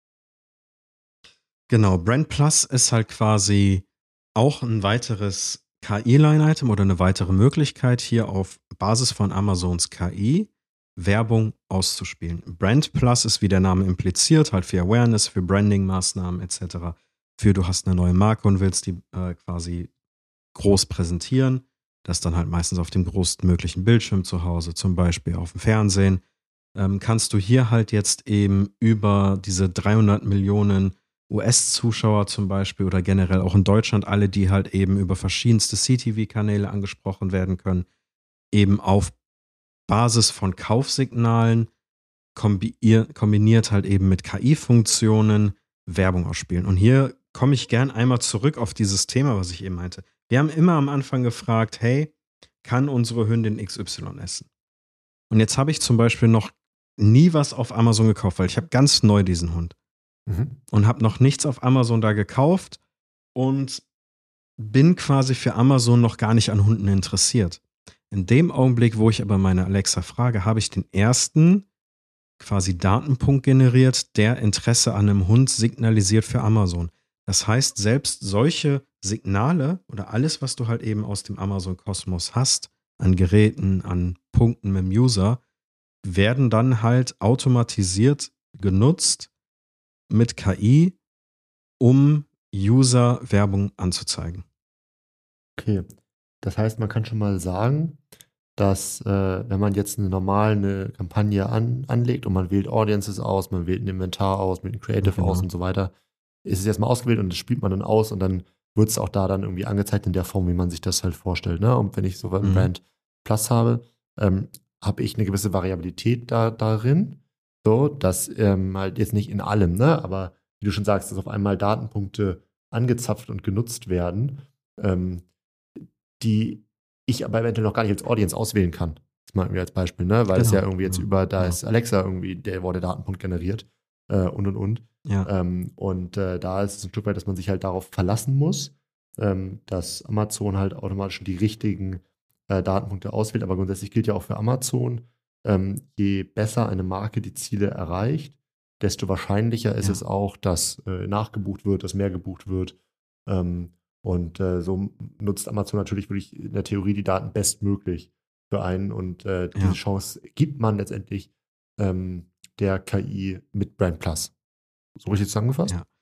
Genau, Brand Plus ist halt quasi auch ein weiteres KI-Line-Item oder eine weitere Möglichkeit, hier auf Basis von Amazons KI Werbung auszuspielen. Brand Plus ist, wie der Name impliziert, halt für Awareness, für Branding-Maßnahmen etc. Für du hast eine neue Marke und willst die quasi groß präsentieren. Das dann halt meistens auf dem größtmöglichen Bildschirm zu Hause, zum Beispiel auf dem Fernsehen. Kannst du hier halt jetzt eben über diese 300 Millionen US-Zuschauer zum Beispiel oder generell auch in Deutschland, alle, die halt eben über verschiedenste CTV-Kanäle angesprochen werden können, eben auf Basis von Kaufsignalen kombiniert halt eben mit KI-Funktionen Werbung ausspielen. Und hier komme ich gern einmal zurück auf dieses Thema, was ich eben meinte. Wir haben immer am Anfang gefragt, hey, kann unsere Hündin XY essen? Und jetzt habe ich zum Beispiel noch nie was auf Amazon gekauft, weil ich habe ganz neu diesen Hund und habe noch nichts auf Amazon da gekauft und bin quasi für Amazon noch gar nicht an Hunden interessiert. In dem Augenblick, wo ich aber meine Alexa frage, habe ich den ersten quasi Datenpunkt generiert, der Interesse an einem Hund signalisiert für Amazon. Das heißt, selbst solche Signale oder alles, was du halt eben aus dem Amazon-Kosmos hast, an Geräten, an Punkten mit dem User, werden dann halt automatisiert genutzt mit KI, um User Werbung anzuzeigen. Okay, das heißt, man kann schon mal sagen, dass wenn man jetzt eine Kampagne anlegt und man wählt Audiences aus, man wählt ein Inventar aus, mit ein Creative aus und so weiter, ist es erstmal ausgewählt und das spielt man dann aus und dann wird es auch da dann irgendwie angezeigt in der Form, wie man sich das halt vorstellt. Ne? Und wenn ich so ein Brand Plus habe, habe ich eine gewisse Variabilität darin, so, dass halt jetzt nicht in allem, ne, aber wie du schon sagst, dass auf einmal Datenpunkte angezapft und genutzt werden, die ich aber eventuell noch gar nicht als Audience auswählen kann. Das mal irgendwie als Beispiel, ne, weil es ja irgendwie jetzt ist Alexa irgendwie, der Datenpunkt generiert und. Ja. Und da ist es ein Stück weit, dass man sich halt darauf verlassen muss, dass Amazon halt automatisch die richtigen Datenpunkte auswählt. Aber grundsätzlich gilt ja auch für Amazon, je besser eine Marke die Ziele erreicht, desto wahrscheinlicher ist es auch, dass nachgebucht wird, dass mehr gebucht wird. Und so nutzt Amazon natürlich wirklich in der Theorie die Daten bestmöglich für einen. Und diese Chance gibt man letztendlich der KI mit Brand Plus. So richtig zusammengefasst? Ja.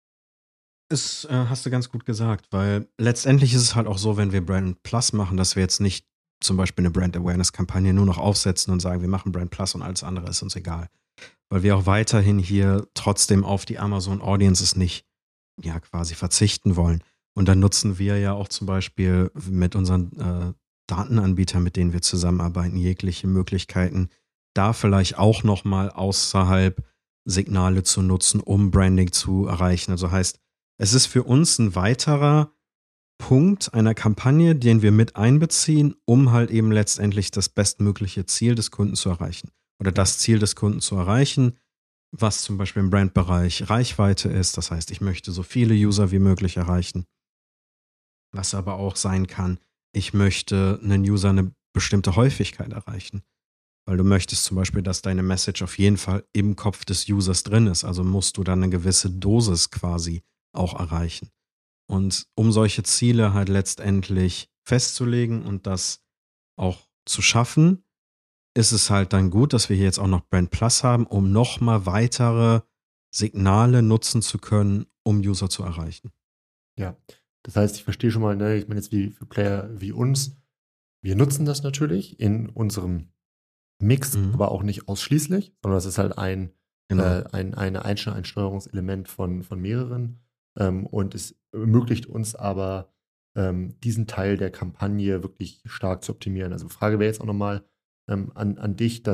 Das hast du ganz gut gesagt, weil letztendlich ist es halt auch so, wenn wir Brand Plus machen, dass wir jetzt nicht zum Beispiel eine Brand Awareness-Kampagne nur noch aufsetzen und sagen, wir machen Brand Plus und alles andere ist uns egal. Weil wir auch weiterhin hier trotzdem auf die Amazon Audiences nicht quasi verzichten wollen. Und dann nutzen wir ja auch zum Beispiel mit unseren Datenanbietern, mit denen wir zusammenarbeiten, jegliche Möglichkeiten, da vielleicht auch nochmal außerhalb Signale zu nutzen, um Branding zu erreichen. Also heißt, es ist für uns ein weiterer Punkt einer Kampagne, den wir mit einbeziehen, um halt eben letztendlich das bestmögliche Ziel des Kunden zu erreichen. Oder das Ziel des Kunden zu erreichen, was zum Beispiel im Brandbereich Reichweite ist. Das heißt, ich möchte so viele User wie möglich erreichen. Was aber auch sein kann, ich möchte einen User eine bestimmte Häufigkeit erreichen. Weil du möchtest zum Beispiel, dass deine Message auf jeden Fall im Kopf des Users drin ist. Also musst du dann eine gewisse Dosis quasi auch erreichen. Und um solche Ziele halt letztendlich festzulegen und das auch zu schaffen, ist es halt dann gut, dass wir hier jetzt auch noch Brand Plus haben, um nochmal weitere Signale nutzen zu können, um User zu erreichen. Ja, das heißt, ich verstehe schon mal, ne, ich meine jetzt wie für Player wie uns, wir nutzen das natürlich in unserem Mix, aber auch nicht ausschließlich, sondern das ist halt ein Steuerungselement von mehreren und es ermöglicht uns aber, diesen Teil der Kampagne wirklich stark zu optimieren. Also Frage wäre jetzt auch nochmal an dich,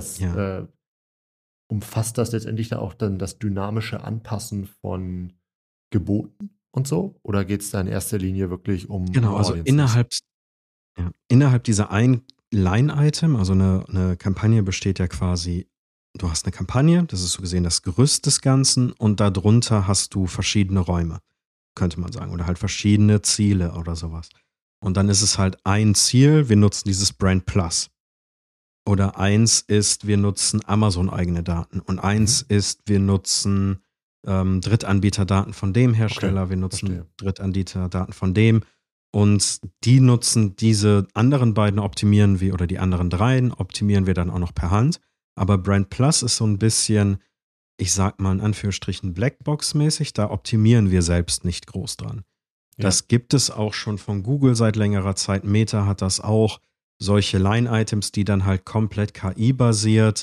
umfasst das letztendlich da auch dann das dynamische Anpassen von Geboten und so? Oder geht es da in erster Linie wirklich um Genau, also Audiences? innerhalb dieser ein Line-Item, also eine Kampagne besteht ja quasi du hast eine Kampagne, das ist so gesehen das Gerüst des Ganzen und darunter hast du verschiedene Räume, könnte man sagen, oder halt verschiedene Ziele oder sowas. Und dann ist es halt ein Ziel, wir nutzen dieses Brand Plus. Oder eins ist, wir nutzen Amazon-eigene Daten. Und eins ist, wir nutzen Drittanbieterdaten von dem Hersteller, wir nutzen verstehe. Drittanbieterdaten von dem. Und die nutzen diese anderen beiden optimieren wir, oder die anderen dreien optimieren wir dann auch noch per Hand. Aber Brand Plus ist so ein bisschen, ich sag mal in Anführungsstrichen, Blackbox-mäßig, da optimieren wir selbst nicht groß dran. Ja. Das gibt es auch schon von Google seit längerer Zeit. Meta hat das auch. Solche Line-Items, die dann halt komplett KI-basiert,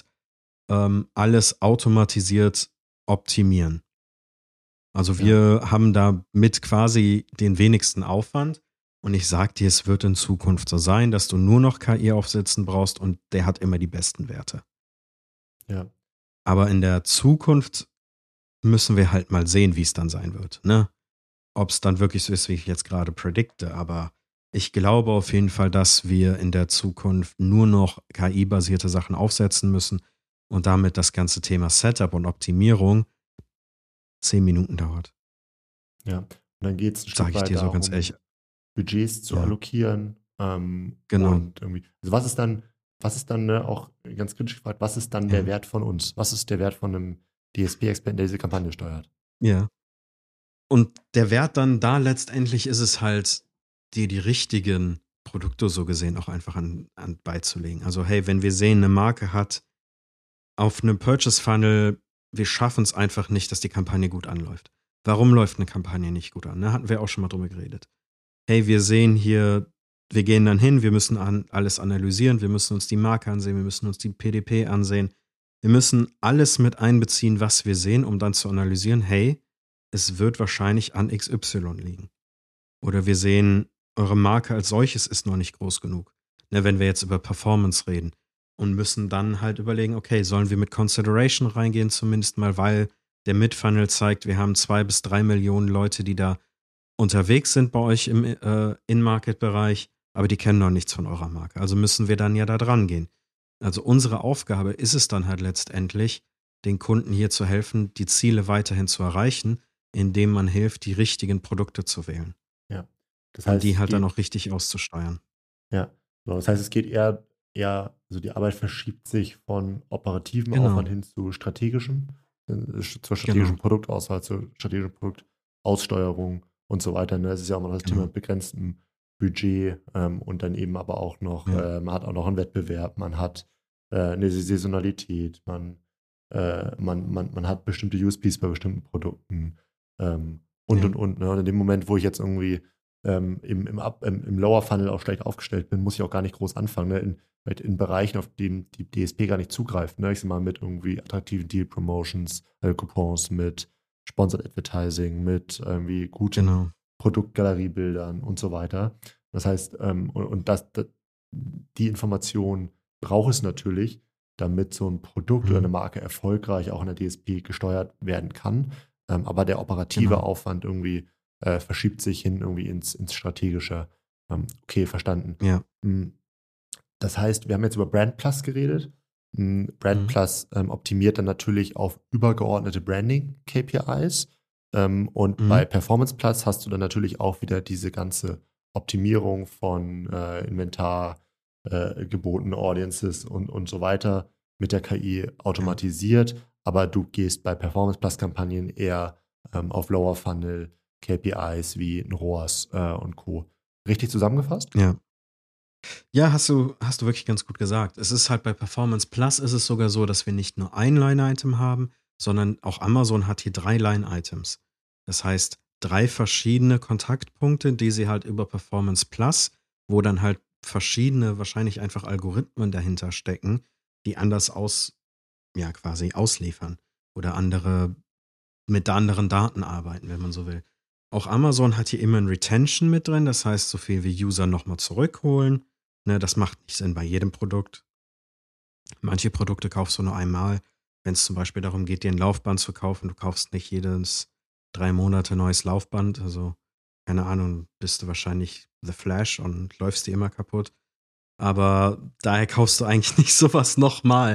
alles automatisiert optimieren. Also wir haben da mit quasi den wenigsten Aufwand. Und ich sag dir, es wird in Zukunft so sein, dass du nur noch KI aufsetzen brauchst und der hat immer die besten Werte. Ja. Aber in der Zukunft müssen wir halt mal sehen, wie es dann sein wird, ne? Ob es dann wirklich so ist, wie ich jetzt gerade predikte. Aber ich glaube auf jeden Fall, dass wir in der Zukunft nur noch KI-basierte Sachen aufsetzen müssen und damit das ganze Thema Setup und Optimierung 10 Minuten dauert. Ja. Und dann geht es ein Sag Stück ich weit dir so ganz darum, ehrlich. Budgets zu Ja. allokieren. Genau. Und irgendwie, also was ist dann auch ganz kritisch gefragt, was ist dann der Wert von uns? Was ist der Wert von einem DSP-Experten, der diese Kampagne steuert? Ja. Und der Wert dann da letztendlich ist es halt, dir die richtigen Produkte so gesehen auch einfach an beizulegen. Also hey, wenn wir sehen, eine Marke hat auf einem Purchase Funnel, wir schaffen es einfach nicht, dass die Kampagne gut anläuft. Warum läuft eine Kampagne nicht gut an? Ne? Hatten wir auch schon mal drüber geredet. Hey, wir sehen hier, wir gehen dann hin, wir müssen alles analysieren, wir müssen uns die Marke ansehen, wir müssen uns die PDP ansehen. Wir müssen alles mit einbeziehen, was wir sehen, um dann zu analysieren, hey, es wird wahrscheinlich an XY liegen. Oder wir sehen, eure Marke als solches ist noch nicht groß genug. Ne, wenn wir jetzt über Performance reden und müssen dann halt überlegen, okay, sollen wir mit Consideration reingehen, zumindest mal, weil der Mid-Funnel zeigt, wir haben 2 bis 3 Millionen Leute, die da unterwegs sind bei euch im In-Market-Bereich, aber die kennen noch nichts von eurer Marke. Also müssen wir dann ja da dran gehen. Also unsere Aufgabe ist es dann halt letztendlich, den Kunden hier zu helfen, die Ziele weiterhin zu erreichen, indem man hilft, die richtigen Produkte zu wählen. Ja. Das Und heißt, die halt dann auch richtig auszusteuern. ja, genau. Das heißt, es geht eher, also die Arbeit verschiebt sich von operativem Genau. Aufwand hin zu strategischem, zur strategischen Produktauswahl, zur strategischen Produktaussteuerung und so weiter. Ne? Es ist ja auch noch das Thema mit begrenztem Budget und dann eben aber auch noch, man hat auch noch einen Wettbewerb, man hat eine Saisonalität, man hat bestimmte USPs bei bestimmten Produkten und. Ne? Und in dem Moment, wo ich jetzt irgendwie im Lower Funnel auch schlecht aufgestellt bin, muss ich auch gar nicht groß anfangen, ne? In Bereichen, auf denen die DSP gar nicht zugreift. Ne? Ich sag mal, mit irgendwie attraktiven Deal-Promotions, Coupons, mit Sponsored Advertising, mit irgendwie guten Produktgaleriebildern und so weiter. Das heißt, die Information braucht es natürlich, damit so ein Produkt oder eine Marke erfolgreich auch in der DSP gesteuert werden kann. Aber der operative Aufwand irgendwie verschiebt sich hin irgendwie ins Strategische. Okay, verstanden. Ja. Das heißt, wir haben jetzt über Brand Plus geredet. Brand Plus optimiert dann natürlich auf übergeordnete Branding-KPIs. Und bei Performance Plus hast du dann natürlich auch wieder diese ganze Optimierung von Inventar, gebotenen Audiences und so weiter mit der KI automatisiert. Aber du gehst bei Performance Plus Kampagnen eher auf Lower Funnel KPIs wie ein ROAS und Co. Richtig zusammengefasst? Ja. Ja, hast du wirklich ganz gut gesagt. Es ist halt bei Performance Plus ist es sogar so, dass wir nicht nur ein Line-Item haben, sondern auch Amazon hat hier 3 Line-Items. Das heißt, 3 verschiedene Kontaktpunkte, die sie halt über Performance Plus, wo dann halt verschiedene, wahrscheinlich einfach Algorithmen dahinter stecken, die anders quasi ausliefern oder mit anderen Daten arbeiten, wenn man so will. Auch Amazon hat hier immer ein Retention mit drin, das heißt, so viel wie User nochmal zurückholen. Ne, das macht nicht Sinn bei jedem Produkt. Manche Produkte kaufst du nur einmal. Wenn es zum Beispiel darum geht, dir ein Laufband zu kaufen, du kaufst nicht jedes 3 Monate neues Laufband. Also, keine Ahnung, bist du wahrscheinlich The Flash und läufst dir immer kaputt. Aber daher kaufst du eigentlich nicht sowas nochmal.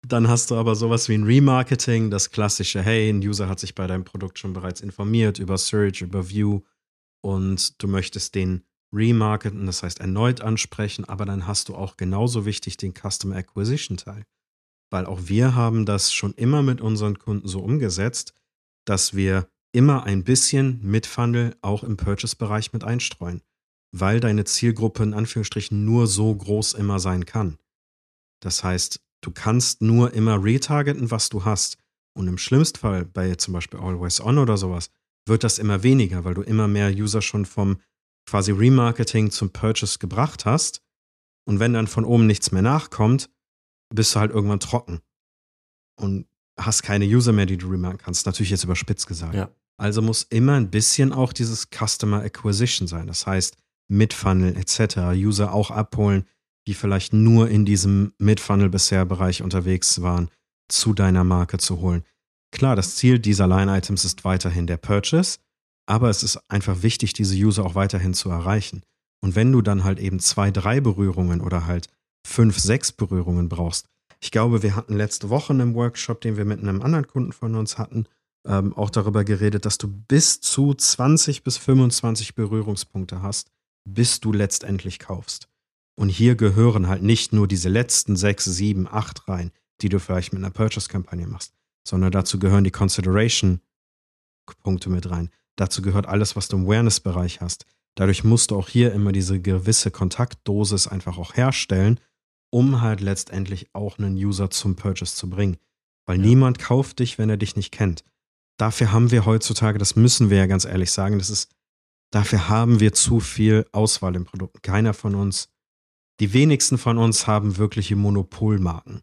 Dann hast du aber sowas wie ein Remarketing, das klassische, hey, ein User hat sich bei deinem Produkt schon bereits informiert über Search, über View und du möchtest den remarketen, das heißt erneut ansprechen, aber dann hast du auch genauso wichtig den Customer Acquisition Teil. Weil auch wir haben das schon immer mit unseren Kunden so umgesetzt, dass wir immer ein bisschen Mid-Funnel auch im Purchase-Bereich mit einstreuen, weil deine Zielgruppe in Anführungsstrichen nur so groß immer sein kann. Das heißt, du kannst nur immer retargeten, was du hast. Und im schlimmsten Fall, bei zum Beispiel Always On oder sowas, wird das immer weniger, weil du immer mehr User schon vom quasi Remarketing zum Purchase gebracht hast. Und wenn dann von oben nichts mehr nachkommt, bist du halt irgendwann trocken und hast keine User mehr, die du remarken kannst. Natürlich jetzt überspitzt gesagt. Ja. Also muss immer ein bisschen auch dieses Customer Acquisition sein. Das heißt, Mid-Funnel etc. User auch abholen, die vielleicht nur in diesem Mid-Funnel bisher Bereich unterwegs waren, zu deiner Marke zu holen. Klar, das Ziel dieser Line-Items ist weiterhin der Purchase, aber es ist einfach wichtig, diese User auch weiterhin zu erreichen. Und wenn du dann halt eben 2, 3 Berührungen oder halt 5, 6 Berührungen brauchst. Ich glaube, wir hatten letzte Woche in einem Workshop, den wir mit einem anderen Kunden von uns hatten, auch darüber geredet, dass du bis zu 20 bis 25 Berührungspunkte hast, bis du letztendlich kaufst. Und hier gehören halt nicht nur diese letzten 6, 7, 8 rein, die du vielleicht mit einer Purchase-Kampagne machst, sondern dazu gehören die Consideration-Punkte mit rein. Dazu gehört alles, was du im Awareness-Bereich hast. Dadurch musst du auch hier immer diese gewisse Kontaktdosis einfach auch herstellen, um halt letztendlich auch einen User zum Purchase zu bringen. Weil niemand kauft dich, wenn er dich nicht kennt. Dafür haben wir heutzutage, das müssen wir ja ganz ehrlich sagen, dafür haben wir zu viel Auswahl im Produkt. Keiner von uns, die wenigsten von uns haben wirkliche Monopolmarken.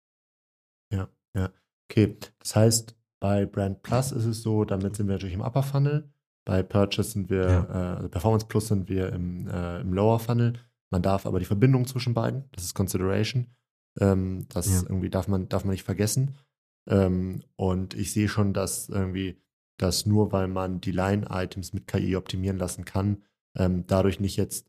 Ja. Okay, das heißt, bei Brand Plus ist es so, damit sind wir natürlich im Upper Funnel. Bei Purchase sind wir, also Performance Plus sind wir im Lower Funnel. Man darf aber die Verbindung zwischen beiden, das ist Consideration. Irgendwie darf man nicht vergessen. Und ich sehe schon, dass nur weil man die Line-Items mit KI optimieren lassen kann, dadurch nicht jetzt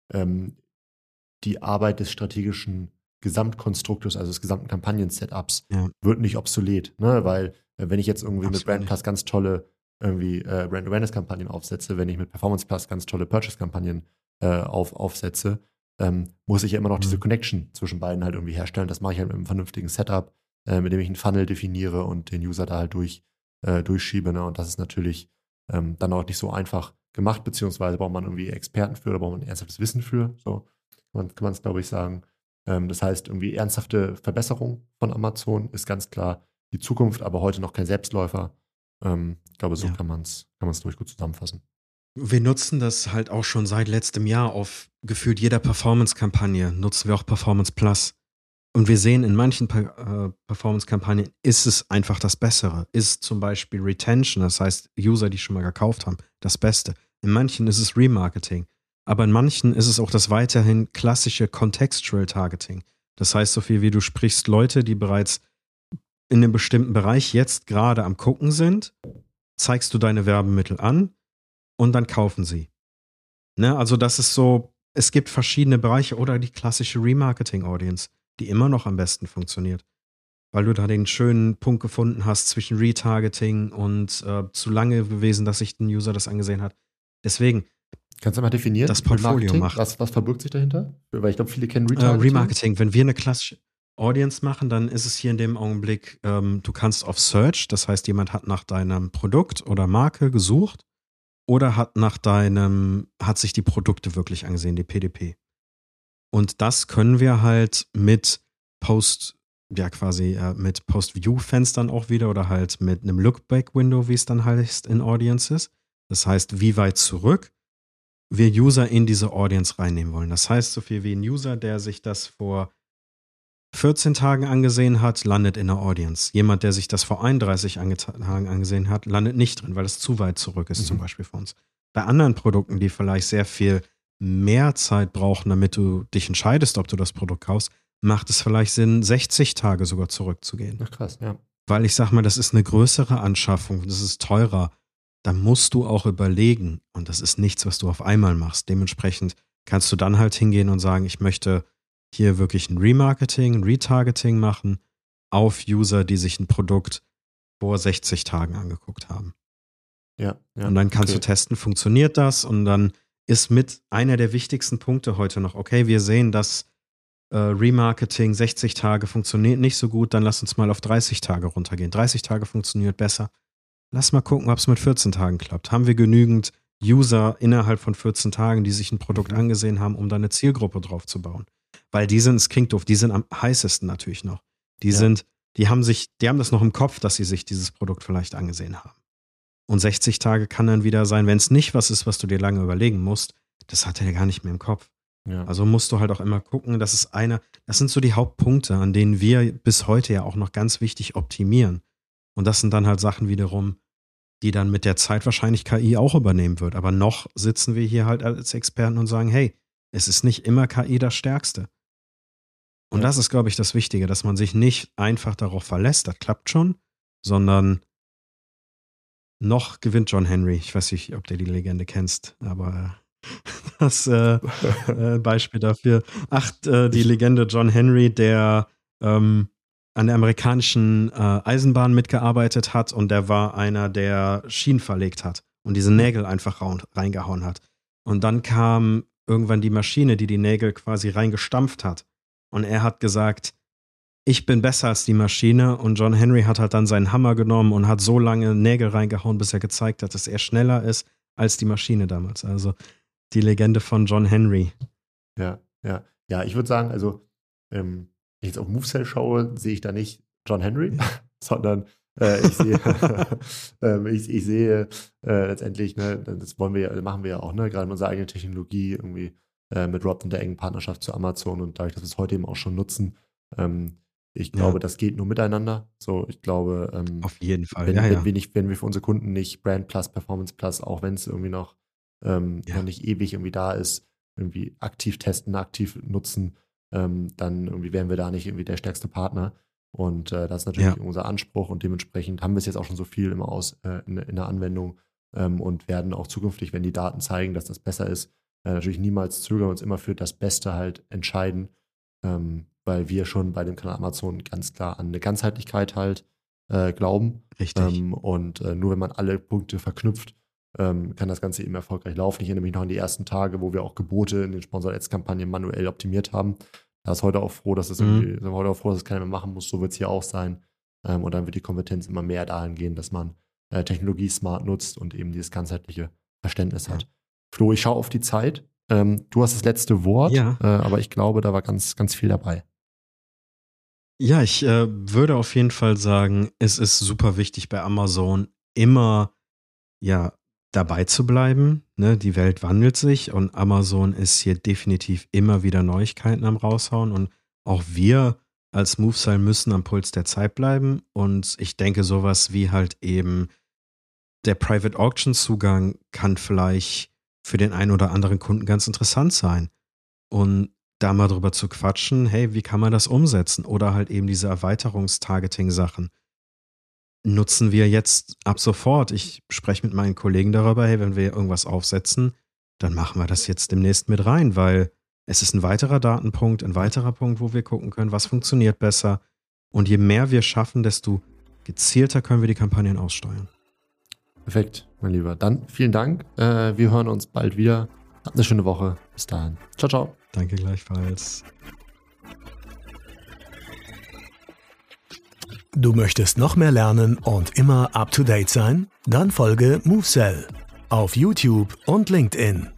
die Arbeit des strategischen Gesamtkonstruktors, also des gesamten Kampagnen-Setups, wird nicht obsolet. Ne? Weil wenn ich jetzt irgendwie mit Brand Plus ganz tolle Brand Awareness-Kampagnen aufsetze, wenn ich mit Performance Plus ganz tolle Purchase-Kampagnen aufsetze, muss ich ja immer noch diese Connection zwischen beiden halt irgendwie herstellen. Das mache ich halt mit einem vernünftigen Setup, mit dem ich einen Funnel definiere und den User da halt durchschiebe. Ne? Und das ist natürlich dann auch nicht so einfach gemacht, beziehungsweise braucht man irgendwie Experten für oder braucht man ernsthaftes Wissen für. So kann man es, glaube ich, sagen. Das heißt, irgendwie ernsthafte Verbesserung von Amazon ist ganz klar die Zukunft, aber heute noch kein Selbstläufer. Ich glaube, so kann man es durch gut zusammenfassen. Wir nutzen das halt auch schon seit letztem Jahr auf gefühlt jeder Performance-Kampagne, nutzen wir auch Performance Plus. Und wir sehen, in manchen Performance-Kampagnen ist es einfach das Bessere. Ist zum Beispiel Retention, das heißt User, die schon mal gekauft haben, das Beste. In manchen ist es Remarketing. Aber in manchen ist es auch das weiterhin klassische Contextual Targeting. Das heißt, so viel wie du sprichst Leute, die bereits in einem bestimmten Bereich jetzt gerade am Gucken sind, zeigst du deine Werbemittel an und dann kaufen sie. Ne? Also das ist so, es gibt verschiedene Bereiche oder die klassische Remarketing-Audience, die immer noch am besten funktioniert. Weil du da den schönen Punkt gefunden hast zwischen Retargeting und zu lange gewesen, dass sich ein User das angesehen hat. Deswegen, kannst du mal definieren, das Portfolio macht. Was verbirgt sich dahinter? Weil ich glaube, viele kennen Retargeting. Remarketing, wenn wir eine klassische Audience machen, dann ist es hier in dem Augenblick, du kannst auf Search, das heißt, jemand hat nach deinem Produkt oder Marke gesucht oder hat sich die Produkte wirklich angesehen, die PDP. Und das können wir halt mit mit Post-View-Fenstern auch wieder oder halt mit einem Look-Back-Window, wie es dann heißt in Audiences. Das heißt, wie weit zurück wir User in diese Audience reinnehmen wollen. Das heißt, so viel wie ein User, der sich das vor 14 Tagen angesehen hat, landet in der Audience. Jemand, der sich das vor 31 Tagen angesehen hat, landet nicht drin, weil es zu weit zurück ist, zum Beispiel für uns. Bei anderen Produkten, die vielleicht sehr viel mehr Zeit brauchen, damit du dich entscheidest, ob du das Produkt kaufst, macht es vielleicht Sinn, 60 Tage sogar zurückzugehen. Ach krass, ja. Weil ich sag mal, das ist eine größere Anschaffung, das ist teurer. Da musst du auch überlegen und das ist nichts, was du auf einmal machst. Dementsprechend kannst du dann halt hingehen und sagen, ich möchte hier wirklich ein Remarketing, ein Retargeting machen, auf User, die sich ein Produkt vor 60 Tagen angeguckt haben. Ja. Und dann kannst du testen, funktioniert das? Und dann ist mit einer der wichtigsten Punkte heute noch, okay, wir sehen, dass Remarketing 60 Tage funktioniert nicht so gut, dann lass uns mal auf 30 Tage runtergehen. 30 Tage funktioniert besser. Lass mal gucken, ob es mit 14 Tagen klappt. Haben wir genügend User innerhalb von 14 Tagen, die sich ein Produkt angesehen haben, um da eine Zielgruppe drauf zu bauen? Weil es klingt doof, die sind am heißesten natürlich noch. Die haben das noch im Kopf, dass sie sich dieses Produkt vielleicht angesehen haben. Und 60 Tage kann dann wieder sein, wenn es nicht was ist, was du dir lange überlegen musst, das hat er gar nicht mehr im Kopf. Ja. Also musst du halt auch immer gucken, das sind so die Hauptpunkte, an denen wir bis heute ja auch noch ganz wichtig optimieren. Und das sind dann halt Sachen wiederum, die dann mit der Zeit wahrscheinlich KI auch übernehmen wird. Aber noch sitzen wir hier halt als Experten und sagen, hey, es ist nicht immer KI das Stärkste. Und das ist, glaube ich, das Wichtige, dass man sich nicht einfach darauf verlässt, das klappt schon, sondern noch gewinnt John Henry. Ich weiß nicht, ob du die Legende kennst, aber das Beispiel dafür. Die Legende John Henry, der an der amerikanischen Eisenbahn mitgearbeitet hat und der war einer, der Schienen verlegt hat und diese Nägel einfach reingehauen hat. Und dann kam irgendwann die Maschine, die Nägel quasi reingestampft hat. Und er hat gesagt, ich bin besser als die Maschine. Und John Henry hat halt dann seinen Hammer genommen und hat so lange Nägel reingehauen, bis er gezeigt hat, dass er schneller ist als die Maschine damals. Also die Legende von John Henry. Ja, ich würde sagen, also wenn ich jetzt auf MoveSell schaue, sehe ich da nicht John Henry, sondern ich sehe letztendlich, ne, das machen wir ja auch, ne, gerade mit unserer eigenen Technologie irgendwie mit Rob in der engen Partnerschaft zu Amazon und dadurch, dass wir es heute eben auch schon nutzen, ich glaube, das geht nur miteinander. So, ich glaube, auf jeden Fall. Wenn wir für unsere Kunden nicht Brand Plus, Performance Plus, auch wenn es irgendwie noch nicht ewig irgendwie da ist, irgendwie aktiv testen, aktiv nutzen, dann irgendwie wären wir da nicht irgendwie der stärkste Partner. Und das ist natürlich unser Anspruch und dementsprechend haben wir es jetzt auch schon so viel immer in der Anwendung und werden auch zukünftig, wenn die Daten zeigen, dass das besser ist, natürlich niemals zögern, uns immer für das Beste halt entscheiden, weil wir schon bei dem Kanal Amazon ganz klar an eine Ganzheitlichkeit halt glauben. Richtig. Und nur wenn man alle Punkte verknüpft, kann das Ganze eben erfolgreich laufen. Ich erinnere mich noch an die ersten Tage, wo wir auch Gebote in den Sponsor-Ads-Kampagnen manuell optimiert haben. Da ist heute auch froh, dass es sind wir heute auch froh, dass es keiner mehr machen muss. So wird es hier auch sein. Und dann wird die Kompetenz immer mehr dahin gehen, dass man Technologie smart nutzt und eben dieses ganzheitliche Verständnis hat. Flo, ich schaue auf die Zeit. Du hast das letzte Wort, aber ich glaube, da war ganz, ganz viel dabei. Ja, ich würde auf jeden Fall sagen, es ist super wichtig bei Amazon immer dabei zu bleiben. Ne? Die Welt wandelt sich und Amazon ist hier definitiv immer wieder Neuigkeiten am raushauen und auch wir als MoveSell müssen am Puls der Zeit bleiben und ich denke, sowas wie halt eben der Private Auction Zugang kann vielleicht für den einen oder anderen Kunden ganz interessant sein und da mal drüber zu quatschen, hey, wie kann man das umsetzen? Oder halt eben diese Erweiterungstargeting-Sachen. Nutzen wir jetzt ab sofort. Ich spreche mit meinen Kollegen darüber, hey, wenn wir irgendwas aufsetzen, dann machen wir das jetzt demnächst mit rein, weil es ist ein weiterer Datenpunkt, ein weiterer Punkt, wo wir gucken können, was funktioniert besser. Und je mehr wir schaffen, desto gezielter können wir die Kampagnen aussteuern. Perfekt, mein Lieber. Dann vielen Dank. Wir hören uns bald wieder. Habt eine schöne Woche. Bis dahin. Ciao, ciao. Danke gleichfalls. Du möchtest noch mehr lernen und immer up to date sein? Dann folge MoveSell auf YouTube und LinkedIn.